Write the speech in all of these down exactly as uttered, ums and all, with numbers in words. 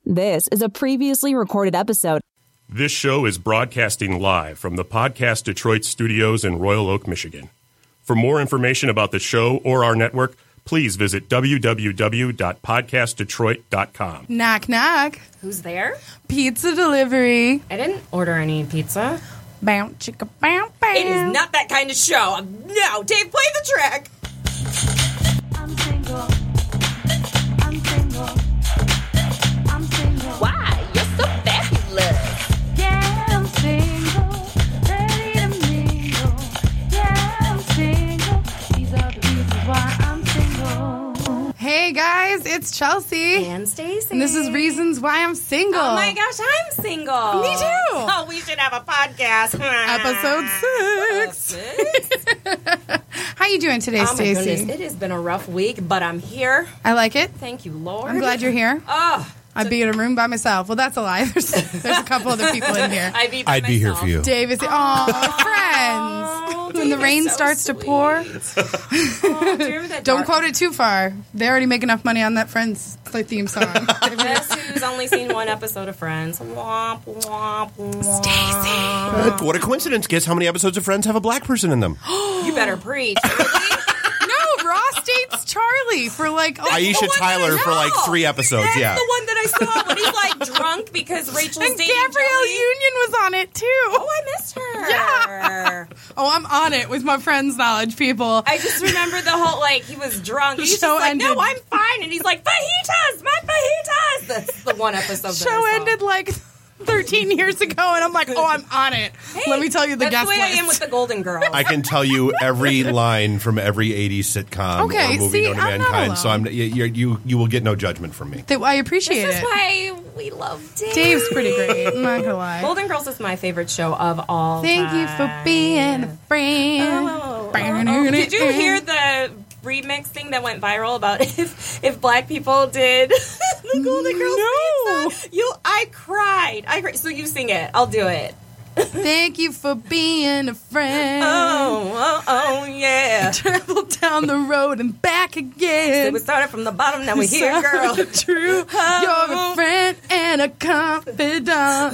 This is a previously recorded episode. This show is broadcasting live from the Podcast Detroit studios in Royal Oak, Michigan. For more information about the show or our network, please visit w w w dot podcast detroit dot com. Knock, knock. Who's there? Pizza delivery. I didn't order any pizza. Bow, chicka, bow, bow. It is not that kind of show. No, Dave, play the track. I'm single. I'm single. I'm single. Why? You're so fabulous. Yeah, I'm single. Ready to mingle. Yeah, I'm single. These are the reasons why I'm single. Hey guys, it's Chelsea. And Stacy. And this is Reasons Why I'm Single. Oh my gosh, I'm single. Me too. Oh, we should have a podcast. Episode six. Uh, six? How you doing today, Oh my goodness, Stacy? it has been a rough week, but I'm here. I like it. Thank you, Lord. I'm glad you're here. Oh, I'd be in a room by myself. Well, that's a lie. There's, there's a couple other people in here. I'd be, by I'd be here myself. for you. Dave is, oh, friends. When the Dave rain is so starts to sweet. pour, Oh, do you remember that don't dark- quote it too far. They already make enough money on that Friends theme song. Guess who's only seen one episode of Friends? Womp, womp, womp. Uh, what a coincidence. Guess how many episodes of Friends have a black person in them? You better preach. No, Ross dates Charlie for like oh, Aisha the one Tyler that I for like know. three episodes, That's yeah. the one that I saw when he's like drunk because Rachel's and dating Gabrielle Joey. Union was on it too. Oh, I missed her. Yeah. Oh, I'm on it with my friends' knowledge, people. I just remember the whole like he was drunk. He's Show just like, ended. no, I'm fine, and he's like, fajitas, my fajitas. That's the one episode. That Show I saw. ended like thirteen years ago, and I'm like, oh, I'm on it. Hey, Let me tell you the that's guest the way list. I am with the Golden Girls. I can tell you every line from every eighties sitcom Okay, or movie see, known to I'm not mankind, so alone. I'm, you, you, you will get no judgment from me. Th- I appreciate This is it. why we love Dave. Dave's pretty great. I'm not gonna lie. Golden Girls is my favorite show of all Thank time. you for being a friend. Oh, oh, oh. Did you hear the remix thing that went viral about if if black people did the Golden Girls No. theme song? You, I cried. I cried. So you sing it. I'll do it. Thank you for being a friend. Oh, oh, oh, yeah. Travel down the road and back again. We started from the bottom, now we're here, So girl. True. Oh. You're a friend and a confidant.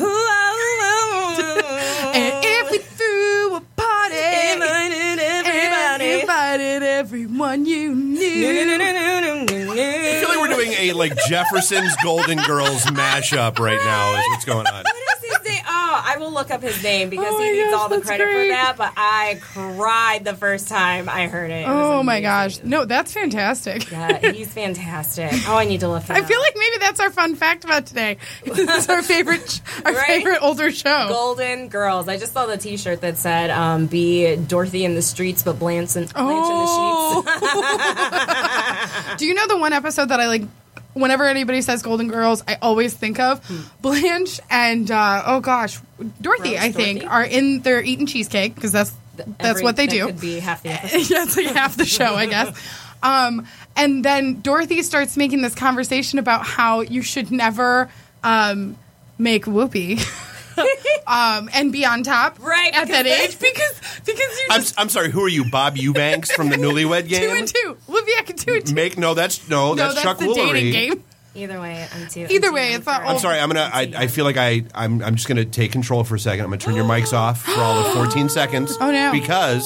And if we threw a party Invited everybody. and invited everyone you knew. I feel like we're doing a like Jefferson's Golden Girls mashup right now is what's going on. What is his name? Oh, I will look up his name because Oh he my needs gosh, all the that's credit great. for that. But I cried the first time I heard it. It was Oh my amazing. gosh. No, that's fantastic. Yeah, he's fantastic. Oh, I need to look it I up. feel like maybe that's our fun fact about today. It's our favorite, our Right? favorite older show. Golden Girls. I just saw the T-shirt that said, um, "Be Dorothy in the streets, but Blanche in, Blanche Oh. in the sheets." Do you know the one episode that I like? Whenever anybody says Golden Girls, I always think of Blanche and uh, oh gosh, Dorothy. Rose I think Dorothy? are in. They're eating cheesecake because that's that's Every- what they that do. Could be half the episode. Yeah, it's like half the show, I guess. Um, and then Dorothy starts making this conversation about how you should never um, make whoopee um, and be on top Right, at that because age because because you I'm, just I'm sorry, who are you, Bob Eubanks from the Newlywed Game? two and two. Whoopee, I can two and two. Make no, that's no, No, that's, that's Chuck the Woolery. dating game. Either way, I'm too. Either I'm too way, young it's not for it. old. I'm sorry. I'm gonna. I, I feel like I. I'm. I'm just gonna take control for a second. I'm gonna turn your mics off for all of fourteen seconds. Oh, no. Because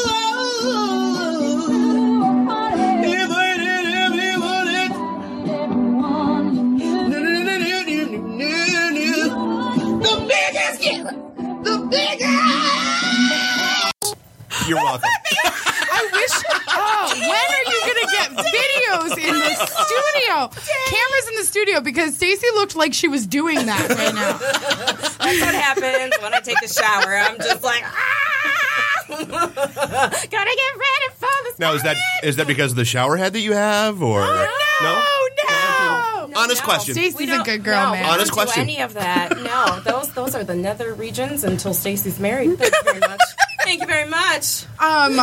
you're welcome. I wish. Oh, when are you gonna get videos in the studio? Cameras in the studio because Stacey looked like she was doing that right now. That's what happens when I take a shower. I'm just like, ah! Gotta get ready for the Now is that is that because of the shower head that you have, or no? Oh no! Honest No. question. Stacey's We a don't- good girl, no, man. we Honest don't do question. any of that. No, those those are the nether regions until Stacey's married. Thank you very much. Thank you very much. Um,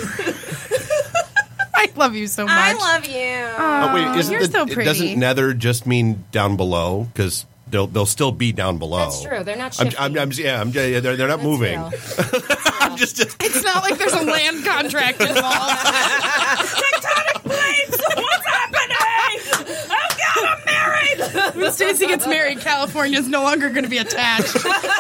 I love you so much. I love you. Oh, wait, isn't you're the, so it pretty. doesn't nether just mean down below? Because they'll they'll still be down below. That's true. They're not I'm, shifting. I'm, I'm yeah. I'm yeah, they're they're not That's moving. real. I'm just. It's not like there's a land contract involved. Tectonic plates. What's happening? Oh God, I'm married. When Stacey gets married, California's no longer going to be attached.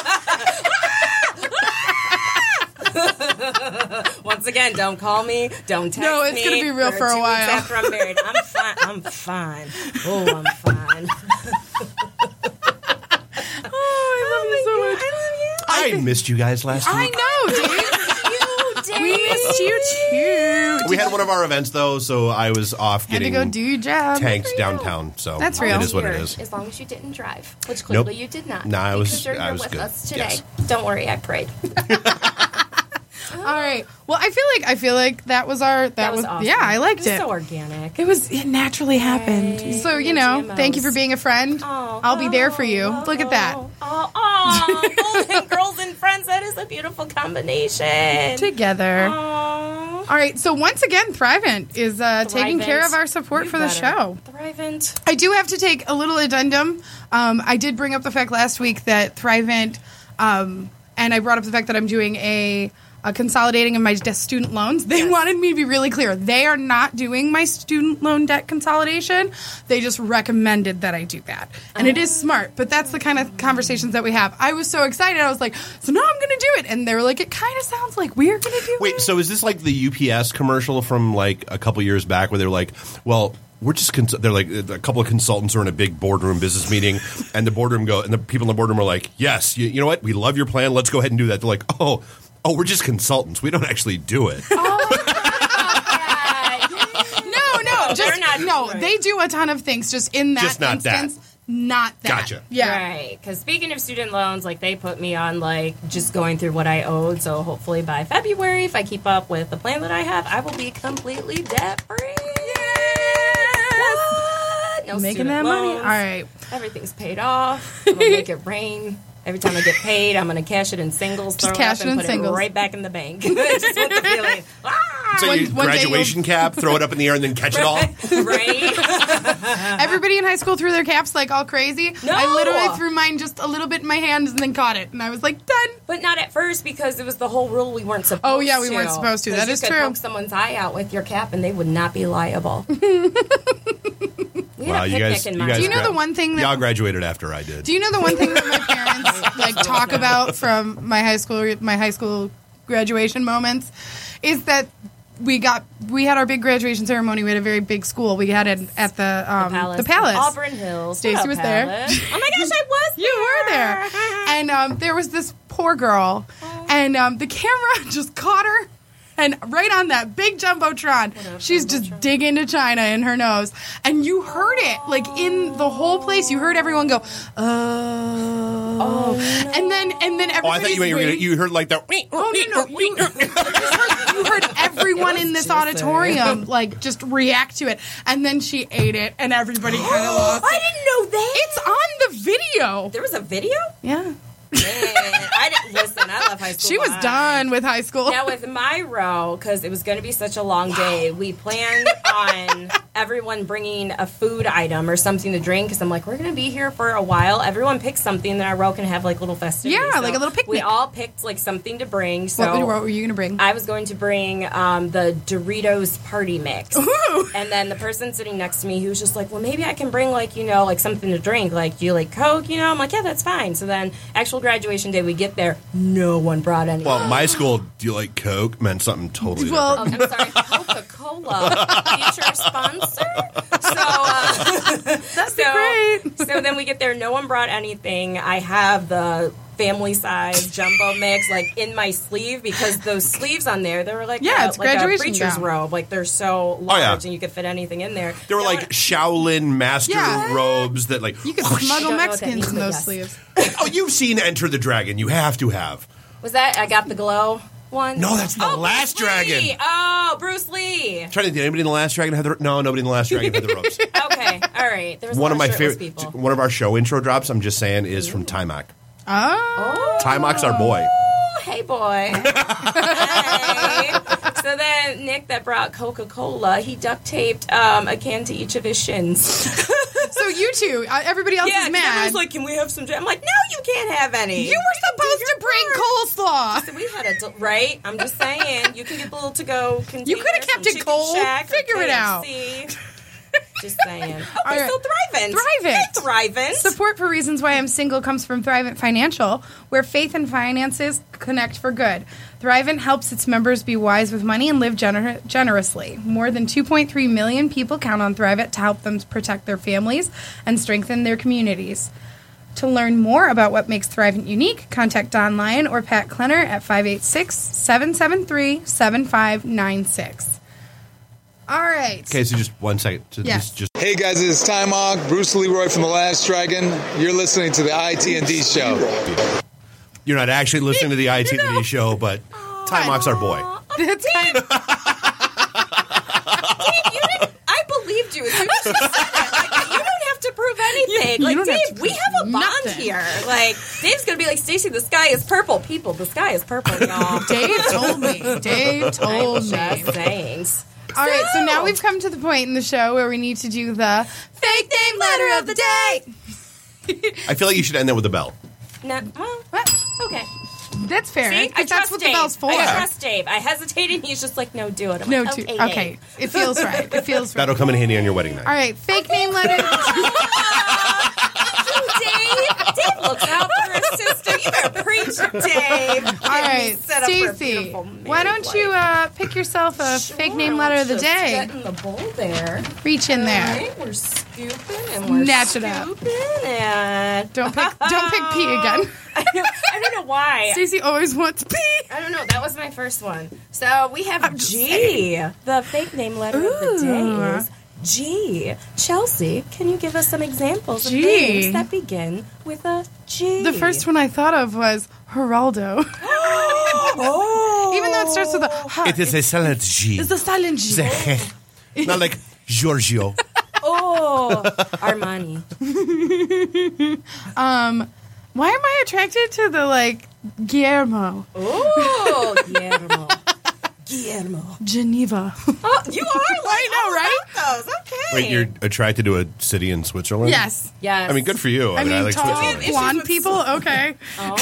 Once again, don't call me. Don't text me. No, it's gonna be real for a two while. Weeks after I'm married, I'm fine. I'm fine. Oh, I'm fine. Oh, I love you so much. I missed you guys last I week. know, Dave. We missed you too. We had one of our events though, so I was off Had to getting go do your job. tanked downtown. So That's real. It is what it Here, is. As long as you didn't drive, which clearly Nope. you did not. Nah, I was- Because you're I here was with good. us today. Yes. Don't worry, I prayed. All right. Well, I feel like I feel like that was our that, That was awesome. yeah, I liked It was it. so organic. It was it naturally happened. Right. So, you No know, thank you for G M Os. being a friend. Oh, I'll be there for you. oh, Look at that. Oh, oh, oh. Golden Girls and Friends. That is a beautiful combination. Together. Oh. All right. So once again, Thrivent is uh, taking Thrivent. care of our support You for the better. show. Thrivent. I do have to take a little addendum. Um, I did bring up the fact last week that Thrivent, um, and I brought up the fact that I'm doing a, a consolidating of my de- student loans. They Yes. wanted me to be really clear. They are not doing my student loan debt consolidation. They just recommended that I do that. And it is smart, but that's the kind of conversations that we have. I was so excited. I was like, so now I'm going to do it. And they were like, it kind of sounds like we're going to do it. Wait, so is this like the U P S commercial from like a couple years back where they're like, well, we're just cons- they're like a couple of consultants are in a big boardroom business meeting, and the boardroom go and the people in the boardroom are like, yes, you, you know what, we love your plan, let's go ahead and do that. They're like, oh, oh, we're just consultants, we don't actually do it. No, no, just they're not no. doing it. They do a ton of things. Just in that Just not that. instance, not that. Gotcha. Yeah. Right. Because speaking of student loans, like they put me on like just going through what I owed. So hopefully by February, if I keep up with the plan that I have, I will be completely debt free. What? No Making student that money. loans. All right. Everything's paid off. I'm gonna make it rain. Every time I get paid, I'm gonna cash it in singles, Just throw cash it it up, and in put singles. it right back in the bank. Just want the feeling. Ah! So One- you one day graduation cap, throw it up in the air, and then catch it all. Right? Everybody in high school threw their caps like all crazy. No. I literally threw mine just a little bit in my hands and then caught it, and I was like, done. But not at first because it was the whole rule we weren't supposed to. Oh, yeah, we weren't supposed to. 'Cause That you is could true. poke someone's eye out with your cap and they would not be liable. we Wow, had a you picnic guys, in you my guys Do you know gra- the one thing that- y'all graduated after I did. Do you know the one thing that my parents like talk about from my high school my high school graduation moments is that we got we had our big graduation ceremony. We had a very big school. We had it at the um, Palace. the palace. Auburn Hills. Stacey What up, was there. Palace? Oh my gosh, I was there. You were there. And um, there was this poor girl, and um, the camera just caught her. And right on that big jumbotron, she's just digging to China in her nose. And you heard it, like in the whole place. You heard everyone go, oh. And then, and then Oh, I everybody's thought you, meant you, were gonna, waiting- you heard like the. Oh, no, no. You, you, heard, you heard everyone in this auditorium, like, just react to it. And then she ate it, and everybody kind of lost I it. didn't know that. It's on the video. There was a video? Yeah. Man, I didn't listen. I love high school. She was Bye. done with high school. Now with my row, because it was going to be such a long day, we planned on everyone bringing a food item or something to drink. Because I'm like, we're going to be here for a while. Everyone pick something, then our row can have like little festivities. Yeah, like a little picnic. We all picked like something to bring. So What, what were you going to bring? I was going to bring um, the Doritos party mix. Ooh. And then the person sitting next to me, he was just like, well, maybe I can bring like, you know, like something to drink. Like, do you like Coke? You know, I'm like, yeah, that's fine. So then actual graduation day, we get there, no one brought any. Well, my school, do you like Coke? Meant something totally Well, different. I'm sorry, Coca-Cola, future sponsor. So, uh, That'd so, be great. so then we get there. No one brought anything. I have the family size jumbo mix like in my sleeve because those sleeves on there, they were like Yeah, a, it's like a graduation preacher's gown. robe. Like they're so large yeah. and you could fit anything in there. They were No like one- Shaolin master Yeah. robes that like. you could whoosh. smuggle I don't know what that Mexicans means, in but those yes. sleeves. Oh, you've seen Enter the Dragon. You have to have. was that I got the glow one? No, that's the oh, Last Bruce Lee. Dragon. Oh, Bruce Lee. I'm trying to think. Anybody in the Last Dragon have the? No, nobody in the Last Dragon had the robes. Okay, all right. There was a One lot of my shirtless favorite. people. One of our show intro drops. I'm just saying is from Timac. Oh. Timac's our boy. Oh, hey, boy. Hey. So then Nick that brought Coca-Cola, he duct taped um, a can to each of his shins. So you two, uh, everybody else yeah, is 'cause mad. everyone's like, can we have some? I'm like, no, you can't have any. you were supposed to bring coleslaw. So we had a del- right. I'm just saying, you can get the little to-go container. You coulda kept from it Chicken cold. Shack or Figure it out. K F C. Just saying. Okay, All right. so Thrivent. Thrivent. Hey, Thrivent. Support for Reasons Why I'm Single comes from Thrivent Financial, where faith and finances connect for good. Thrivent helps its members be wise with money and live gener- generously. More than two point three million people count on Thrivent to help them protect their families and strengthen their communities. To learn more about what makes Thrivent unique, contact Don Lyon or Pat Klenner at five eight six, seven seven three, seven five nine six. All right. Okay, so just one second. So Yes. just, just Hey guys, it's Time Hawk, Bruce Leroy from The Last Dragon. You're listening to the I T and D show. You're not actually listening to the I T No. show, but Time Hawk's our boy. That's kind of, Dave, you didn't, I believed you as soon as you said it. Like, you don't have to prove anything. You Like, don't have Dave, to we prove have a bond nothing. here. Like, Dave's going to be like, Stacey, the sky is purple. People, the sky is purple, y'all. Dave told me. Dave told me. Just saying. All right, so now we've come to the point in the show where we need to do the fake name letter of the day. I feel like you should end that with a bell. No, well, What? okay. That's fair. See, I 'cause that's trust what Dave. the bell's for. I trust Dave. I hesitated. He's just like, no, do it. I'm No, like, too. okay, Okay, Dave. it feels right. It feels right. That'll come in handy on your wedding night. All right, fake name letter. Dave, Dave looks out for his sister. You better preach, Dave. All right, Set up for a Stacey, beautiful why don't you uh, pick yourself a fake name letter of the Just day? Get in the bowl there. Reach in there. All right, we're scooping and we're Snatch it up. scooping and Don't pick. Don't pick P again. I don't, I don't know why. Stacey always wants P. I don't know. That was my first one. So we have I'm just G. The fake name letter of the day is G. Chelsea, can you give us some examples G. of names that begin with a G? The first one I thought of was Geraldo. Oh. Even though it starts with a H. It is a silent G. It's a silent G. Not like Giorgio. Oh, Armani. Um, why am I attracted to the like Guillermo, Oh, Guillermo. Guillermo. Geneva? Oh, you are like, I know, all right? about those. Okay. Wait, you're attracted to a city in Switzerland? Yes. Yes. I mean, good for you. I, I mean, I mean, like tall, Switzerland. blonde with people. Okay.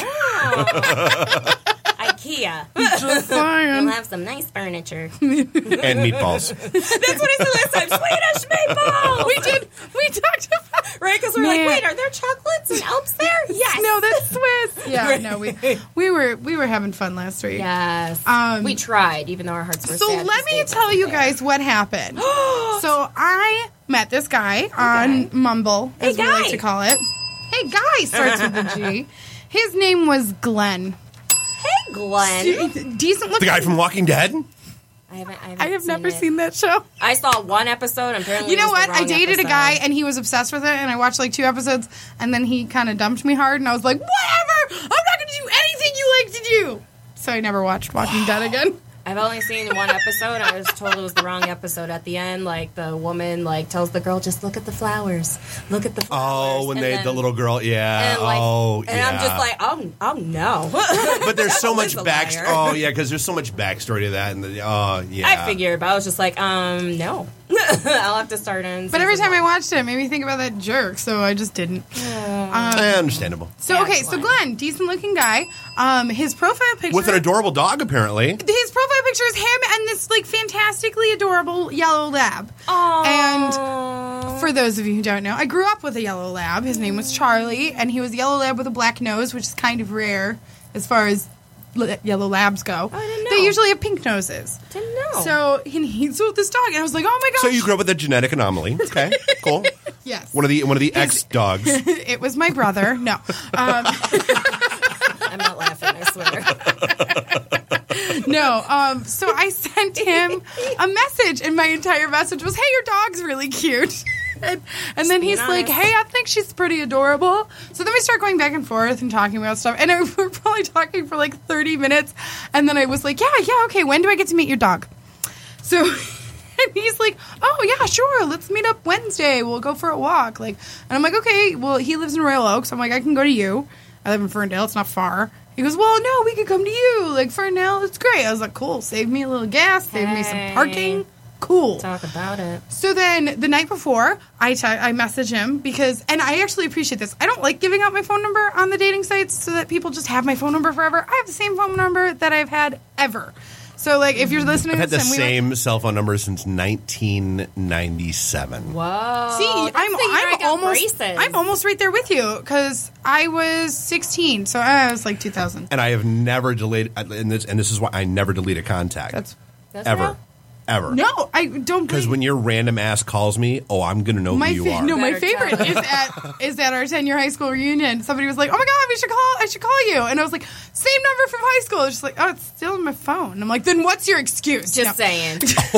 Oh. IKEA. Just We'll saying. have some nice furniture. And meatballs. That's what I said last time. Swedish meatballs. We did. We talked about. Right? Because we're Man. like, wait, are there chocolates and Alps there? Yes. No, that's Swiss. Yeah. No, we we were we were having fun last week. Yes. Um, we tried, even though our hearts were So sad. let me tell you guys what happened. So I met this guy on Mumble, as Hey, we like guy. to call it. Hey, guy starts with a G. His name was Glenn. Hey, Glenn. Decent looking. The guy from Walking Dead? I haven't. I, haven't I have seen never it. seen that show. I saw one episode. And apparently, You know it was what? the I wrong dated a episode. guy and he was obsessed with it, and I watched like two episodes, and then he kind of dumped me hard, and I was like, whatever! I'm not going to do anything you like to do! So I never watched Walking Dead again. I've only seen one episode. I was told it was the wrong episode. At the end, like the woman like tells the girl, "Just look at the flowers. Look at the flowers." Oh, when And they, then- the little girl, yeah. And like, oh, and yeah. I'm just like, oh, oh no. but there's so much Always a back. liar. Oh, yeah, because there's so much backstory to that. And the, oh, yeah. I figured, but I was just like, um, no. I'll have to start in. But every season time I one. watched it, it made me think about that jerk, so I just didn't. Eh, understandable. So, Yeah, okay, so Glenn. Glenn, decent looking guy. Um, his profile picture. With an adorable dog, apparently. His profile picture is him and this like fantastically adorable yellow lab. And for those of you who don't know, I grew up with a yellow lab. His name was Charlie, and he was a yellow lab with a black nose, which is kind of rare as far as li- yellow labs go. I didn't know. They usually have pink noses. Didn't know. So he, he's with this dog, and I was like, oh my gosh. So you grew up with a genetic anomaly. Okay, cool. Yes. One of the one of the ex dogs. It was my brother. No. Um, I'm not laughing, I swear. No, um, so I sent him a message, and my entire message was, "Hey, your dog's really cute." And, and then he's being like, honest. "Hey, I think she's pretty adorable." So then we start going back and forth and talking about stuff, and I, we're probably talking for like thirty minutes. And then I was like, "Yeah, yeah, okay. When do I get to meet your dog?" So, and he's like, "Oh yeah, sure. Let's meet up Wednesday. We'll go for a walk." Like, and I'm like, "Okay." Well, he lives in Royal Oak, so I'm like, "I can go to you." I live in Ferndale. It's not far. He goes, "Well, no, we could come to you. Like, Ferndale, it's great." I was like, "Cool. Save me a little gas. Save me some Hey. parking. Cool." Talk about it. So then the night before, I t- I message him because, and I actually appreciate this. I don't like giving out my phone number on the dating sites so that people just have my phone number forever. I have the same phone number that I've had ever. So, like, if you're listening I've to had the this, and we same cell phone number since nineteen ninety-seven. Whoa. See, That's I'm the year I I'm got almost braces. I'm almost right there with you because I was sixteen, so I was like two thousand. And I have never deleted, and this, and this is why I never delete a contact. That's That's ever. real? Ever. no, I don't. Because when your random ass calls me, oh, I'm going to know my who you fa- are. no, my Better favorite tell. is at is at our ten year high school reunion. Somebody was like, "Oh my god, we should call. I should call you," and I was like, "Same number from high school." It's just like, "Oh, it's still in my phone." I'm like, "Then what's your excuse?" Just No. saying.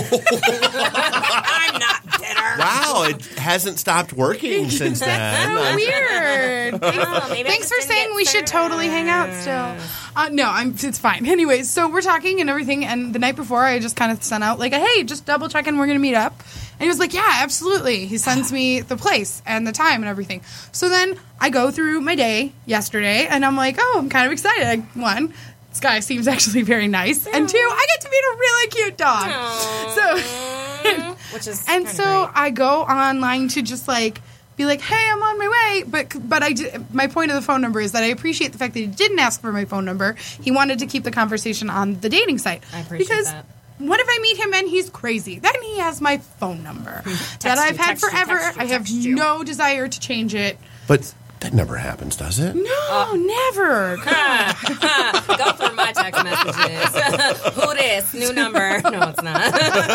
I'm not bitter. Wow, it hasn't stopped working since then. So I'm- weird. Oh, maybe I Thanks just for didn't saying get we should started. totally hang out still. Uh, no, I'm. It's fine. Anyways, so we're talking and everything, and the night before, I just kind of sent out like, a, "Hey, just double checking, we're gonna meet up." And he was like, "Yeah, absolutely." He sends me the place and the time and everything. So then I go through my day yesterday, and I'm like, "Oh, I'm kind of excited." I, one, this guy seems actually very nice, and two, I get to meet a really cute dog. So. Which is And kinda so great. I go online to just like be like, "Hey, I'm on my way." But but I did, my point of the phone number is that I appreciate the fact that he didn't ask for my phone number. He wanted to keep the conversation on the dating site. I appreciate because that. what if I meet him and he's crazy? Then he has my phone number that I've you, had text you, forever. text you, I have text you. no desire to change it. But that never happens, does it? No, never. Go through my text messages. Who this? New number. No, it's not.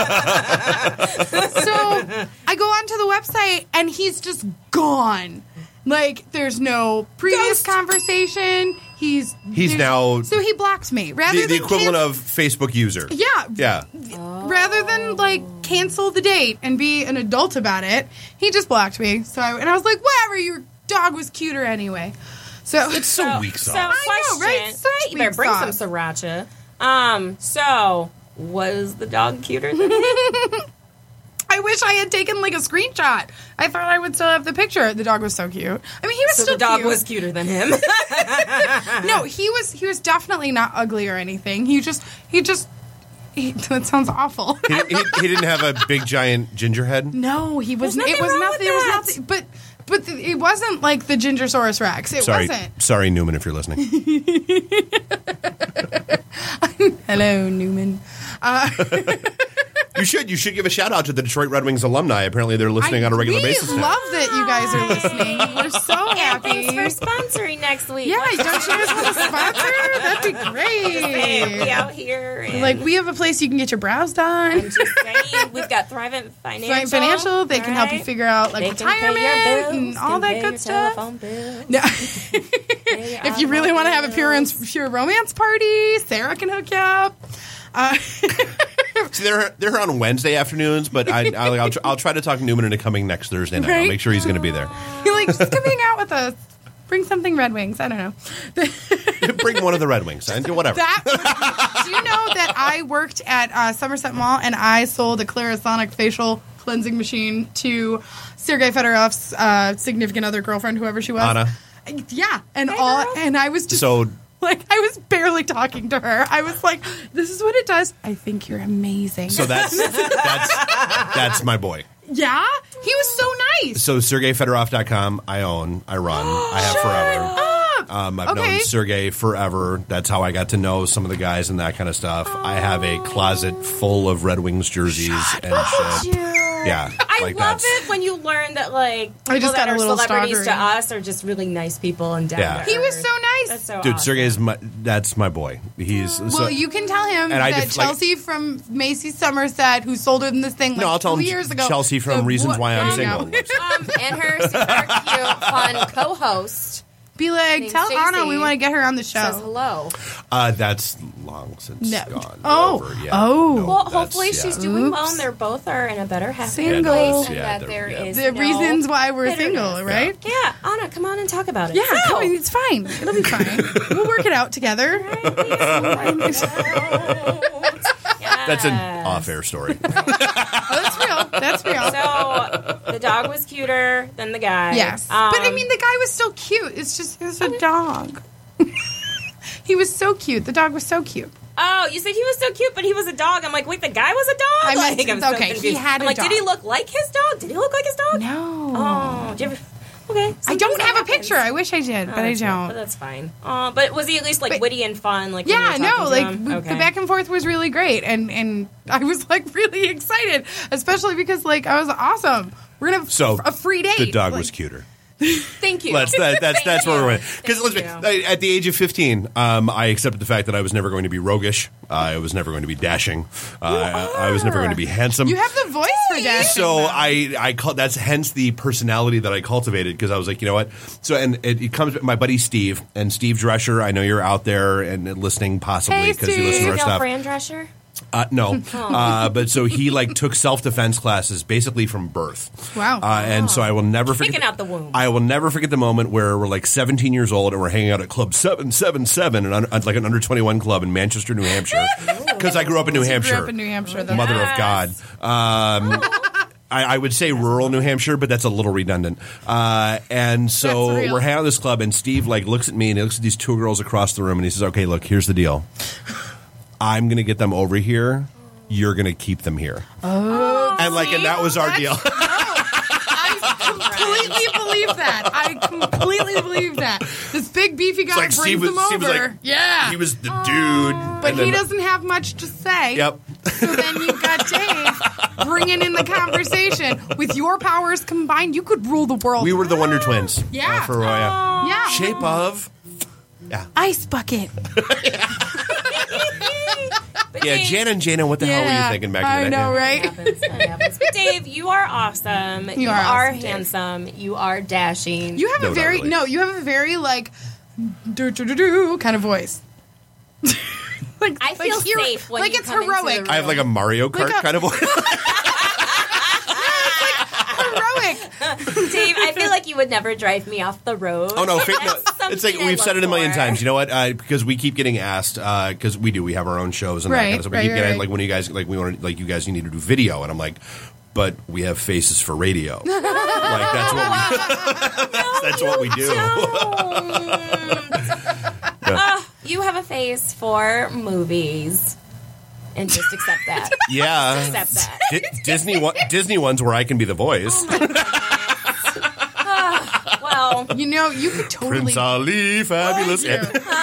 So I go onto the website and he's just gone. Like there's no previous Ghost. conversation. He's He's there's- now- so he blocked me rather The, the than equivalent can- of Facebook user. yeah Yeah. rather than like cancel the date and be an adult about it. He just blocked me. So I, and I was like, whatever. Your dog was cuter anyway. So It's so weak So, sauce. know, question. right? Such You better weak bring sauce. some sriracha. Um, so, was the dog cuter than you? I wish I had taken like a screenshot. I thought I would still have the picture. The dog was so cute. I mean, he was So still the dog cute. was cuter than him. No, he was he was definitely not ugly or anything. He just he just he, that sounds awful. he, he, he didn't have a big giant ginger head. No, he was. There's It nothing was wrong nothing. with There was that. nothing. But but th- it wasn't like the Gingersaurus Rex. It Sorry, wasn't. sorry, Newman, if you're listening. Hello, Newman. You should. You should give a shout out to the Detroit Red Wings alumni. Apparently, they're listening I- on a regular we basis now. love that you guys are listening. We're so And happy. thanks for sponsoring next week. yeah, don't you guys want to sponsor? That'd be Hey, we great. out here. And Like we have a place you can get your brows done. I'm just saying, we've got Thrivent Financial. Right, financial. They can help you right? figure out like They can pay your retirement bills, and all can that pay good your stuff. telephone bill, No. pay your If you really want to have a pure, automobiles. pure romance party, Sarah can hook you up. Uh, See, they're they're on Wednesday afternoons, but I, I'll, I'll, tr- I'll try to talk Newman into coming next Thursday night. I'll Right? make sure he's going to be there. you're like, just come hang out with us. Bring something Red Wings. I don't know. Bring one of the Red Wings and whatever. That do you know that I worked at uh, Somerset Mall and I sold a Clarisonic facial cleansing machine to Sergei Fedorov's uh, significant other girlfriend, whoever she was. Anna. Yeah, and all, girl. and I was just So like, I was barely talking to her. I was like, "This is what it does. I think you're amazing." so that's that's that's my boy. yeah, he was so nice. So Sergey Fedorov dot com, I own, I run, I have forever. Up. Um, I've Okay. known Sergey forever. That's how I got to know some of the guys and that kind of stuff. I have a closet full of Red Wings jerseys and shit. Yeah, I like love that's it when you learn that like people I just that got a are little celebrities to stalkery. us are just really nice people and down Yeah. to He was earth. so nice. That's so dude. awesome. Sergey's my that's my boy. He's Well, so, you can tell him And I that def- like- Chelsea from Macy's Somerset, who sold him this thing like no. I'll tell two him years ago. Chelsea from the- Reasons Why I'm There you Single. go. Um, and her super cute, fun co-host Be like, Named tell Stacey. Anna we want to get her on the show. says hello. Uh, that's long since No. gone. Oh. over. Yeah. Oh. No, Well, that's- hopefully yeah. she's doing well, Oops. and they're both are in a better, happier Single. place, and Yeah, that they're- there yeah. is The no reasons why we're bitterness. single, right? Yeah, Anna, come on and talk about it. Yeah, So, I mean, it's fine. It'll be fine. We'll work it out together. yes. That's an off-air story. Oh, that's real. That's real. So the dog was cuter than the guy. Yes. Um, But I mean, the guy was still cute. It's just, it was a dog. He was so cute. The dog was so cute. oh, you said he was so cute, but he was a dog. I'm like, wait, the guy was a dog? I meant- like, I'm so okay, he confused. had I'm a like, did he dog. look like his dog? Did he look like his dog? No. Oh, did you ever, Okay. I Sometimes don't that have a happens. picture. I wish I did, Oh, but I that's- don't. But that's fine. Uh, but was he at least like But- witty and fun? Like when you Yeah, were no, talking to like him? we- Okay. the back and forth was really great, and and I was like really excited, especially because like I was awesome. We're gonna have So a free date. The dog Like, was cuter. Thank you. That's that, that's Thank that's where you. we're at. Because Thank you. at the age of fifteen, um, I accepted the fact that I was never going to be roguish. Uh, I was never going to be dashing. Uh, I, I was never going to be handsome. You have the voice for that. So I, I call that's hence the personality that I cultivated because I was like, you know what? So and it, it comes my buddy Steve and Steve Drescher. I know you're out there and listening possibly Hey, because you listen to Steve. our You know stuff. Fran Drescher? Uh, no, uh, but so he like took self defense classes basically from birth. Wow. Uh, and so I will never forget. Kicking out the womb. I will never forget the moment where we're like seventeen years old and we're hanging out at Club Seven Seven Seven, and un- like an under twenty one club in Manchester, New Hampshire, because I grew up in New You Hampshire. grew up in New Hampshire. That's Mother Yes. of God. Um, I, I would say rural New Hampshire, but that's a little redundant. Uh, and so That's real. we're hanging out at this club, and Steve like looks at me and he looks at these two girls across the room, and he says, "Okay, look, here's the deal. I'm going to get them over here. You're going to keep them here." Oh, and like, and that was our deal. I completely believe that. I completely believe that. This big beefy guy It's like brings Steve was, them over. Steve was like, yeah, he was the dude, but and he then- doesn't have much to say. Yep. So then you've got Dave bringing in the conversation. With your powers combined, you could rule the world. We were the Wonder Twins. Yeah. uh, for uh, yeah. shape of. Yeah, Ice bucket. But yeah. Dave, Jan and Jana, what the hell were you Yeah, thinking back I in the day? know, Yeah. right? It happens. It happens. But Dave, you are awesome. You, are are, awesome, Dave. handsome. You are dashing. You have No, a not very really. no. You have a very like do do do do kind of voice. like I feel like hero- safe when like you it's come into heroic. the I have like a Mario Kart Like a- kind of voice. heroic. Dave, I feel like you would never drive me off the road. Oh no, fa- no. That's It's like something I we've said it look a million for. times. You know what? Uh, because we keep getting asked because we do. We have our own shows and that Right, kind of stuff. We right, keep right, getting right. like when you guys like we want to like you guys you need to do video, and I'm like, but we have faces for radio. Like that's what we that's what we do. Uh, you have a face for movies. And just accept that. Yeah, Accept that. Di- Disney one- Disney ones where I can be the voice. Well, You know, you could totally. Prince Ali, fabulous. Yeah.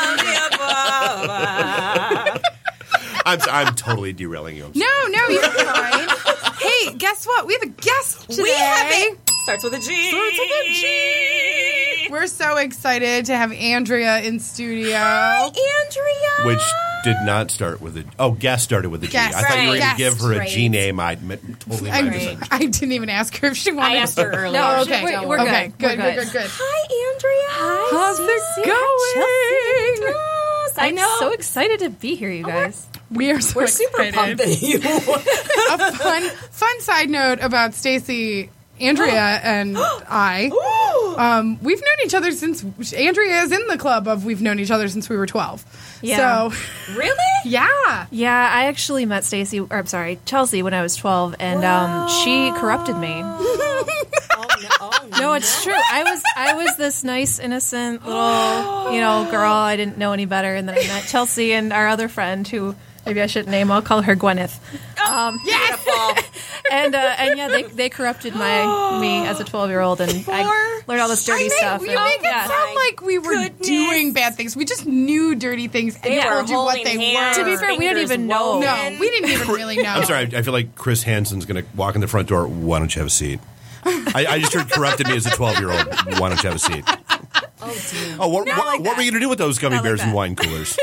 I'm I'm totally derailing you. I'm No, no, you're fine. Hey, guess what? We have a guest today. we have a starts with a G. Starts with a G. We're so excited to have Andrea in studio. Andrea. Which did not start with a. Oh, guest started with a G. Guest, I thought you were right. going to give her a Guest, G right. name. I meant, totally I, meant to say. I didn't even ask her if she wanted. I asked her earlier. No, She- okay, we're- we're we're okay, good. good, We're good, good, good. Hi, Andrea. Hi, How's it going? Yes, I I'm know. so excited to be here, you guys. We are so We're super excited. pumped that you. A fun, fun side note about Stacy, Andrea, and I. Um, we've known each other since Andrea is in the club of we've known each other since we were twelve. Yeah. So Really? yeah, Yeah, I actually met Stacy, or I'm sorry, Chelsea when I was twelve, and um, she corrupted me. Oh, no. Oh, No, it's true. I was I was this nice, innocent little, you know, girl. I didn't know any better, and then I met Chelsea and our other friend, who maybe I shouldn't name. I'll call her Gwyneth. Um, Beautiful. and uh, and yeah, they they corrupted my me as a twelve year old, and I learned all this dirty I make, stuff. You and, make it yeah. sound like we were Goodness. doing bad things. We just knew dirty things and They were told you what holding they hands, were. To be fair, we didn't fingers even know. woven. no, we didn't even really know. I'm sorry. I feel like Chris Hansen's going to walk in the front door. Why don't you have a seat? I, I just heard corrupted me as a twelve year old. Why don't you have a seat? Oh, dear. Oh, what, Not what, like what were you going to do with those gummy Not like bears and that. wine coolers?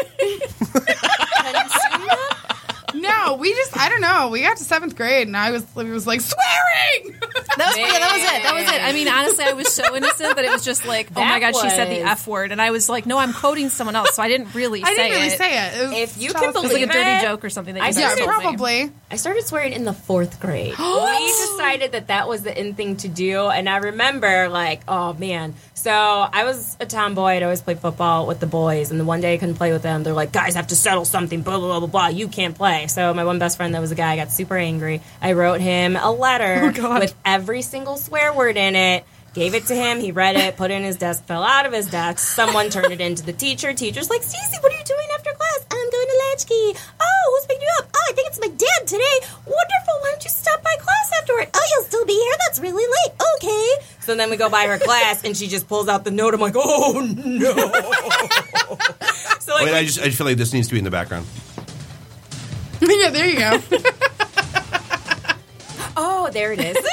No, we just, I don't know. We got to seventh grade and I was, it was like, swearing! That was, yeah, that was it. That was it. I mean, honestly, I was so innocent that it was just like, oh my That god, she said the was- F word, and I was like, no, I'm quoting someone else, so I didn't really I say didn't really it. say it. It was If you Chelsea. can It was like believe a dirty it, joke or something that you I guys Yeah, started told me. probably. I started swearing in the fourth grade. we decided that that was the in thing to do, and I remember like, oh man. So I was a tomboy. I'd always play football with the boys, and the one day I couldn't play with them. They're like, guys have to settle something. Blah blah blah blah blah. You can't play. So my one best friend that was a guy got super angry. I wrote him a letter with every single swear word in it. Gave it to him. He read it, put it in his desk, fell out of his desk. Someone turned it into the teacher. Teacher's like, Cece, what are you doing after class? I'm going to Latchkey. Oh, who's picking you up? Oh, I think it's my dad today. Wonderful. Why don't you stop by class afterward. Oh, you'll still be here? That's really late. Okay. So then we go by her class, and she just pulls out the note. I'm like, oh, no. So like, Wait, I just I feel like this needs to be in the background. Yeah, there you go. oh, there it is.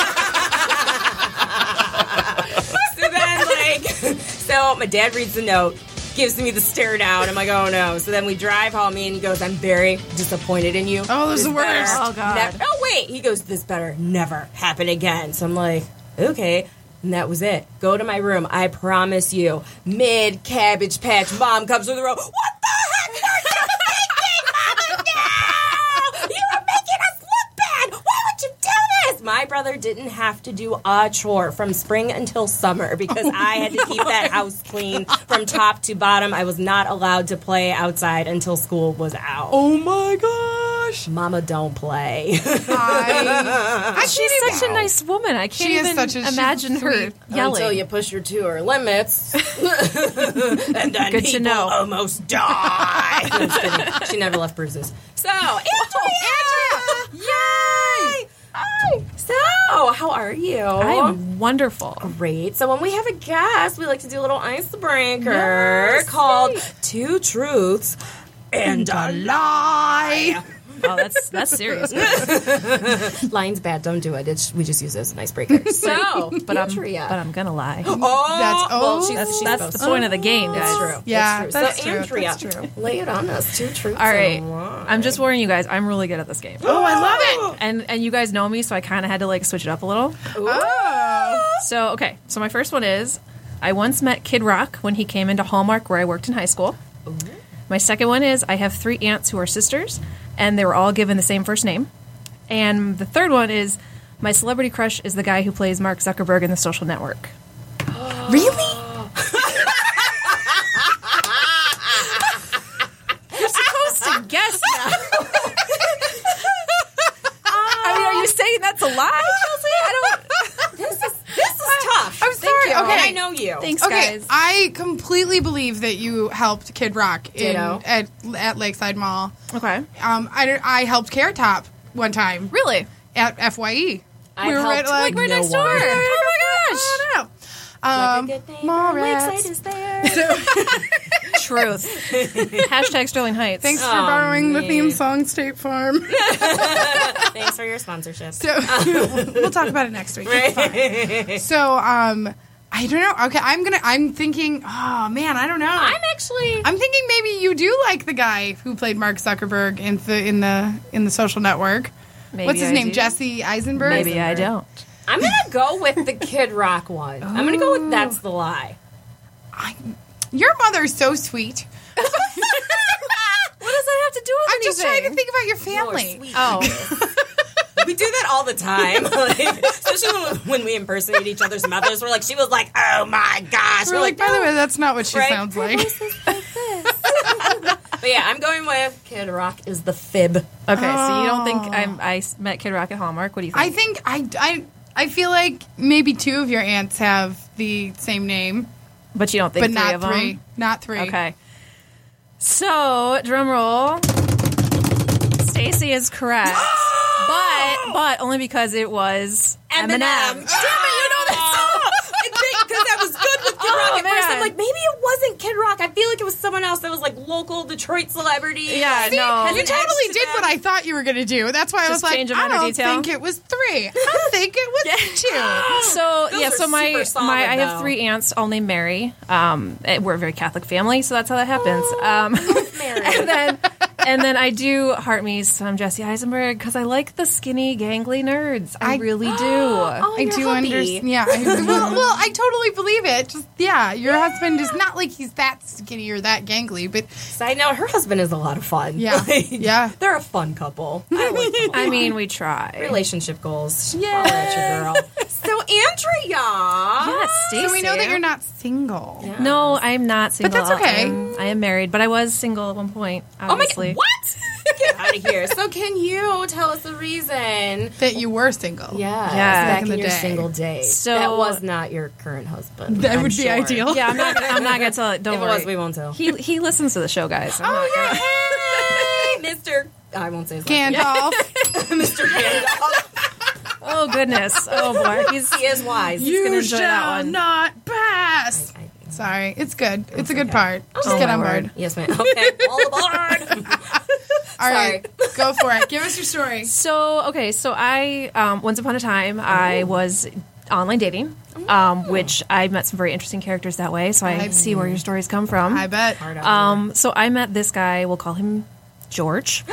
So then, like, so my dad reads the note, gives me the stare down. I'm like, oh no. So then we drive home, and he goes, I'm very disappointed in you. Oh, this is the worst. better Oh, God. nev- oh, wait. He goes, this better never happen again. So I'm like, okay. And that was it. Go to my room. I promise you. Mid Cabbage Patch, Mom comes to the room. What the heck are you thinking, Mama? No! You are making us look bad. Why would you do this? My brother didn't have to do a chore from spring until summer because I had to keep that house clean from top to bottom. I was not allowed to play outside until school was out. Oh my gosh. Mama, don't play. I, I She's can't such a even- nice woman. I can't She is even such a- she's imagine her sweet. yelling. Until you push her to her limits. And then Good to people know. almost die. No, just kidding. She never left bruises. So, Andrea! Yay! Oh, so, how are you? I'm wonderful. Great. So when we have a guest, we like to do a little icebreaker Yes, called Two Truths and a Lie. Oh, that's that's serious. Lying's bad. Don't do it. It's, we just use it as an icebreaker. So, But I'm Andrea. but I'm gonna lie. Oh, That's- well, oh. she's, That's, she's that's supposed the to. point of the game, guys. That's true. Yeah, that's that's true. true. So, Andrea, That's true. lay it on us. Two truths. All right, and a lie. I'm just warning you guys. I'm really good at this game. Oh, I love it. And and you guys know me, so I kind of had to like switch it up a little. Oh. So okay, so my first one is, I once met Kid Rock when he came into Hallmark where I worked in high school. My second one is, I have three aunts who are sisters, and they were all given the same first name. And the third one is, my celebrity crush is the guy who plays Mark Zuckerberg in The Social Network. Really? You're supposed to guess now. I mean, are you saying that's a lie, Chelsea? I don't. This is this is tough. I'm Thank sorry. you. Okay. And I know you. Thanks, Okay, guys. I completely believe that you helped Kid Rock in, Ditto. at at Lakeside Mall. Okay. Um, I, I helped Carrot Top one time Really? at F Y E. I've we were helped right, like, like right no next door. one. Oh my gosh! Oh, no. Um, Like a good thing mall Lakeside rats. is there. Truth. Hashtag Sterling Heights. Thanks for Oh, borrowing the man. theme song, State Farm. Thanks for your sponsorship. So we'll talk about it next week. It's fine. So um, I don't know. Okay, I'm gonna. I'm thinking. Oh man, I don't know. I'm actually. I'm thinking maybe you do like the guy who played Mark Zuckerberg in the in the in the Social Network. Maybe What's his I name? do. Jesse Eisenberg. Maybe I don't. I'm gonna go with the Kid Rock one. I'm gonna go with that's the lie. I, your mother's so sweet. What does that have to do with I'm just trying to think about your You're family. sweet. Oh, We do that all the time, like, especially when, when we impersonate each other's mothers. We're like, she was like, "Oh my gosh!" We're like, by the way, that's not what she Right? sounds like. But yeah, I'm going with Kid Rock is the fib. okay. So you don't think I'm, I s- met Kid Rock at Hallmark? What do you think? I think I, I I feel like maybe two of your aunts have the same name, but you don't think but three not of them? three. Not three. Okay. So, drum roll. Stacy is correct. But but only because it was Eminem. Damn it, you know that song. Because I was good with Kid Oh, Rock at first. I'm man. like, maybe it wasn't Kid Rock. I feel like it was someone else that was like local Detroit celebrity. Yeah, See, no. has You an totally edge to did them. what I thought you were going to do. That's why I Just was like, change a I minor don't detail? think it was three. I think it was two. So Those yeah, are so my super solid, my I have though. three aunts, all named Mary. Um, eh, we're a very Catholic family, so that's how that happens. Um, Mary. and then and then I do heart me some Jesse Eisenberg because I like the skinny, gangly nerds. I, I- really do. Oh, I your do hubby. understand. Yeah. I, well, well, I totally believe it. Just yeah, your husband is not like he's that skinny or that gangly, but Side note, her husband is a lot of fun. Yeah. Like, Yeah. They're a fun couple. I like them. I mean, we try. Relationship goals. Yay. Holler at your girl. So, Andrea. Yes, Stacey. so we know that you're not single. No, I'm not single. that's okay. I am, I am married, but I was single at one point. Oh my Obviously. god. What? Get out of here. So, can you tell us the reason? That you were single. Yes, Yeah. back Back in in the your day. single days. So- that was not your current husband. That I'm would be sure. ideal. Yeah, I'm not. I'm not gonna tell it. Don't If it worry. was, we won't tell. He he listens to the show, guys. I'm not Oh gonna- yeah. Hey, Mister I won't say his last name. Gandalf. Mister Gandalf. Oh goodness. Oh boy. He's He is wise. gonna You enjoy that shall one. not pass. Sorry, it's good. It's a good part. Just Oh, get my on word. board. Yes, ma'am. Okay, all aboard. All right, go for it. Give us your story. So okay, so I um, once upon a time I was online dating, um, which I met some very interesting characters that way. So I, I- see where your stories come from. I bet. Um, so I met this guy. We'll call him George.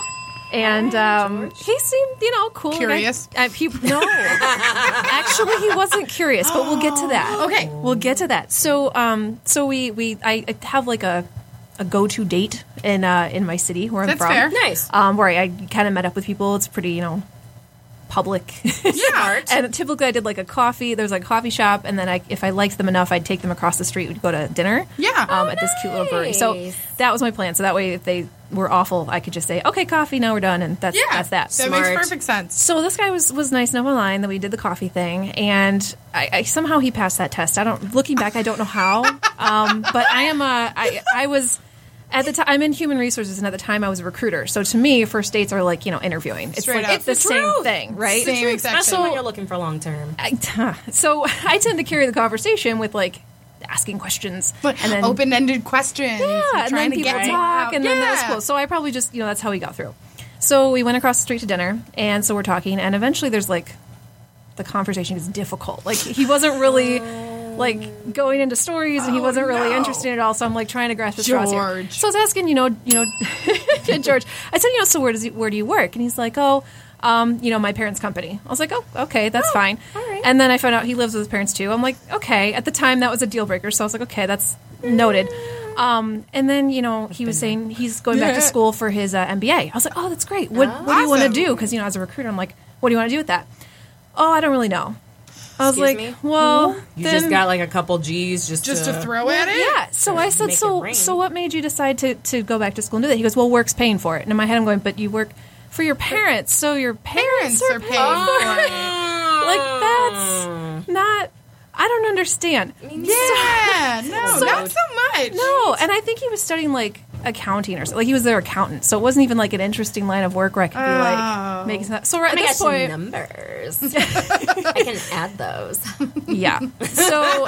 And um, he seemed, you know, cool. Curious? I, I, he, no, actually, he wasn't curious. But we'll get to that. Okay. we'll get to that. So, um, so we, we I I have like a, a go to date in uh, in my city where I'm That's from. fair. Nice. Um, where I, I kind of met up with people. It's pretty, you know, public. Yeah. And typically, I did like a coffee. There's like a coffee shop, and then I, if I liked them enough, I'd take them across the street. We'd go to dinner. Yeah. Um, at this cute little brewery. So nice. that was my plan. So that way, if they were awful, I could just say, "Okay, coffee. Now we're done," and that's Yeah. that's that. That makes Smart. perfect sense. So this guy was was nice enough online that we did the coffee thing, and I, I somehow he passed that test. I don't. Looking back, I don't know how. Um, but I am a. I I was. At the time, I'm in human resources, and at the time, I was a recruiter. So to me, first dates are like, you know, interviewing. It's Straight like up. it's the, the same truth. thing, right? Same exact Especially thing. when you're looking for long term. I, so I tend to carry the conversation with like asking questions But and then open-ended questions. yeah, and trying then to people get talk, out. and then that's Yeah. cool. So I probably just, you know, that's how we got through. So we went across the street to dinner, and so we're talking, and eventually there's like the conversation is difficult. Like he wasn't really like going into stories, and he wasn't really interested at all. So I'm like trying to grasp his straws here. George. So I was asking, you know, you know, George. I said, you know, so where does he, where do you work? And he's like, oh. Um, you know, my parents' company. I was like, oh, okay, that's fine. all right. And then I found out he lives with his parents too. I'm like, okay. At the time, that was a deal breaker. So I was like, okay, that's noted. Um, and then, you know, he was saying he's going back to school for his uh, M B A. I was like, oh, that's great. What, what do you want to Awesome. do? Because, you know, as a recruiter, I'm like, what do you want to do with that? Oh, I don't really know. I was Excuse like, me? well, You then, just got like a couple G's just, Just to, to throw at it? yeah. So I said, make it so rain. so what made you decide to, to go back to school and do that? He goes, well, work's paying for it. And in my head, I'm going, but you work for your parents, so your parents, Parents are are paying paying for for it. it. Like that's not. I don't understand. Yeah. No, So- not so much. No, and I think he was studying like accounting or something. Like he was their accountant, so it wasn't even like an interesting line of work where I could be Oh. like making some. So right Let at me this get some point, numbers. I can add those. yeah. So,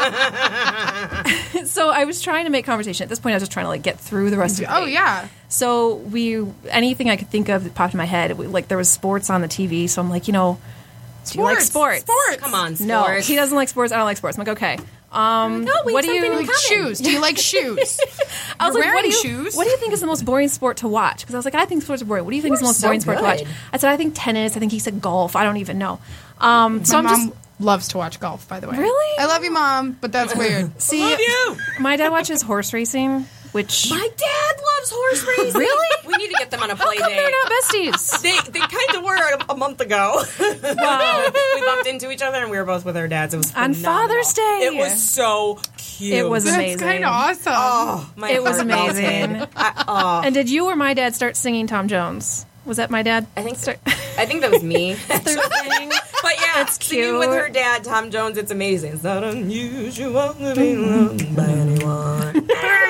so I was trying to make conversation. At this point, I was just trying to like get through the rest of the Oh, date. yeah. So we anything I could think of that popped in my head. We, like there was sports on the T V, so I'm like, you know, do you like sports? Sports. Come on, sports. No, he doesn't like sports. I don't like sports. I'm like, okay. Um, no, we what have do you something in Like shoes. Do you like shoes? I was You're like, what do wearing you, shoes? What do you think is the most boring sport to watch? Because I was like, I think sports are boring. What do you think is the are most so boring sport to watch? good. I said, I think tennis. I think he said golf. I don't even know. Um, so My I'm mom just loves to watch golf, by the way. Really? I love you, Mom, but that's weird. see. Love you. My dad watches horse racing, which My dad loves horse racing. Really? We need to get them on a play how come date. they're not besties? They they kind of were a, a month ago. Wow. We bumped into each other and we were both with our dads. It was On phenomenal. Father's Day. It was so cute. It was That's amazing. kind of awesome. Oh, my It was heart amazing. melted. I, oh, And did you or my dad start singing Tom Jones? Was that my dad? I think Start- I think that was me. Third thing. But yeah, It's singing with cute. her dad, Tom Jones, it's amazing. It's not unusual to be loved by anyone.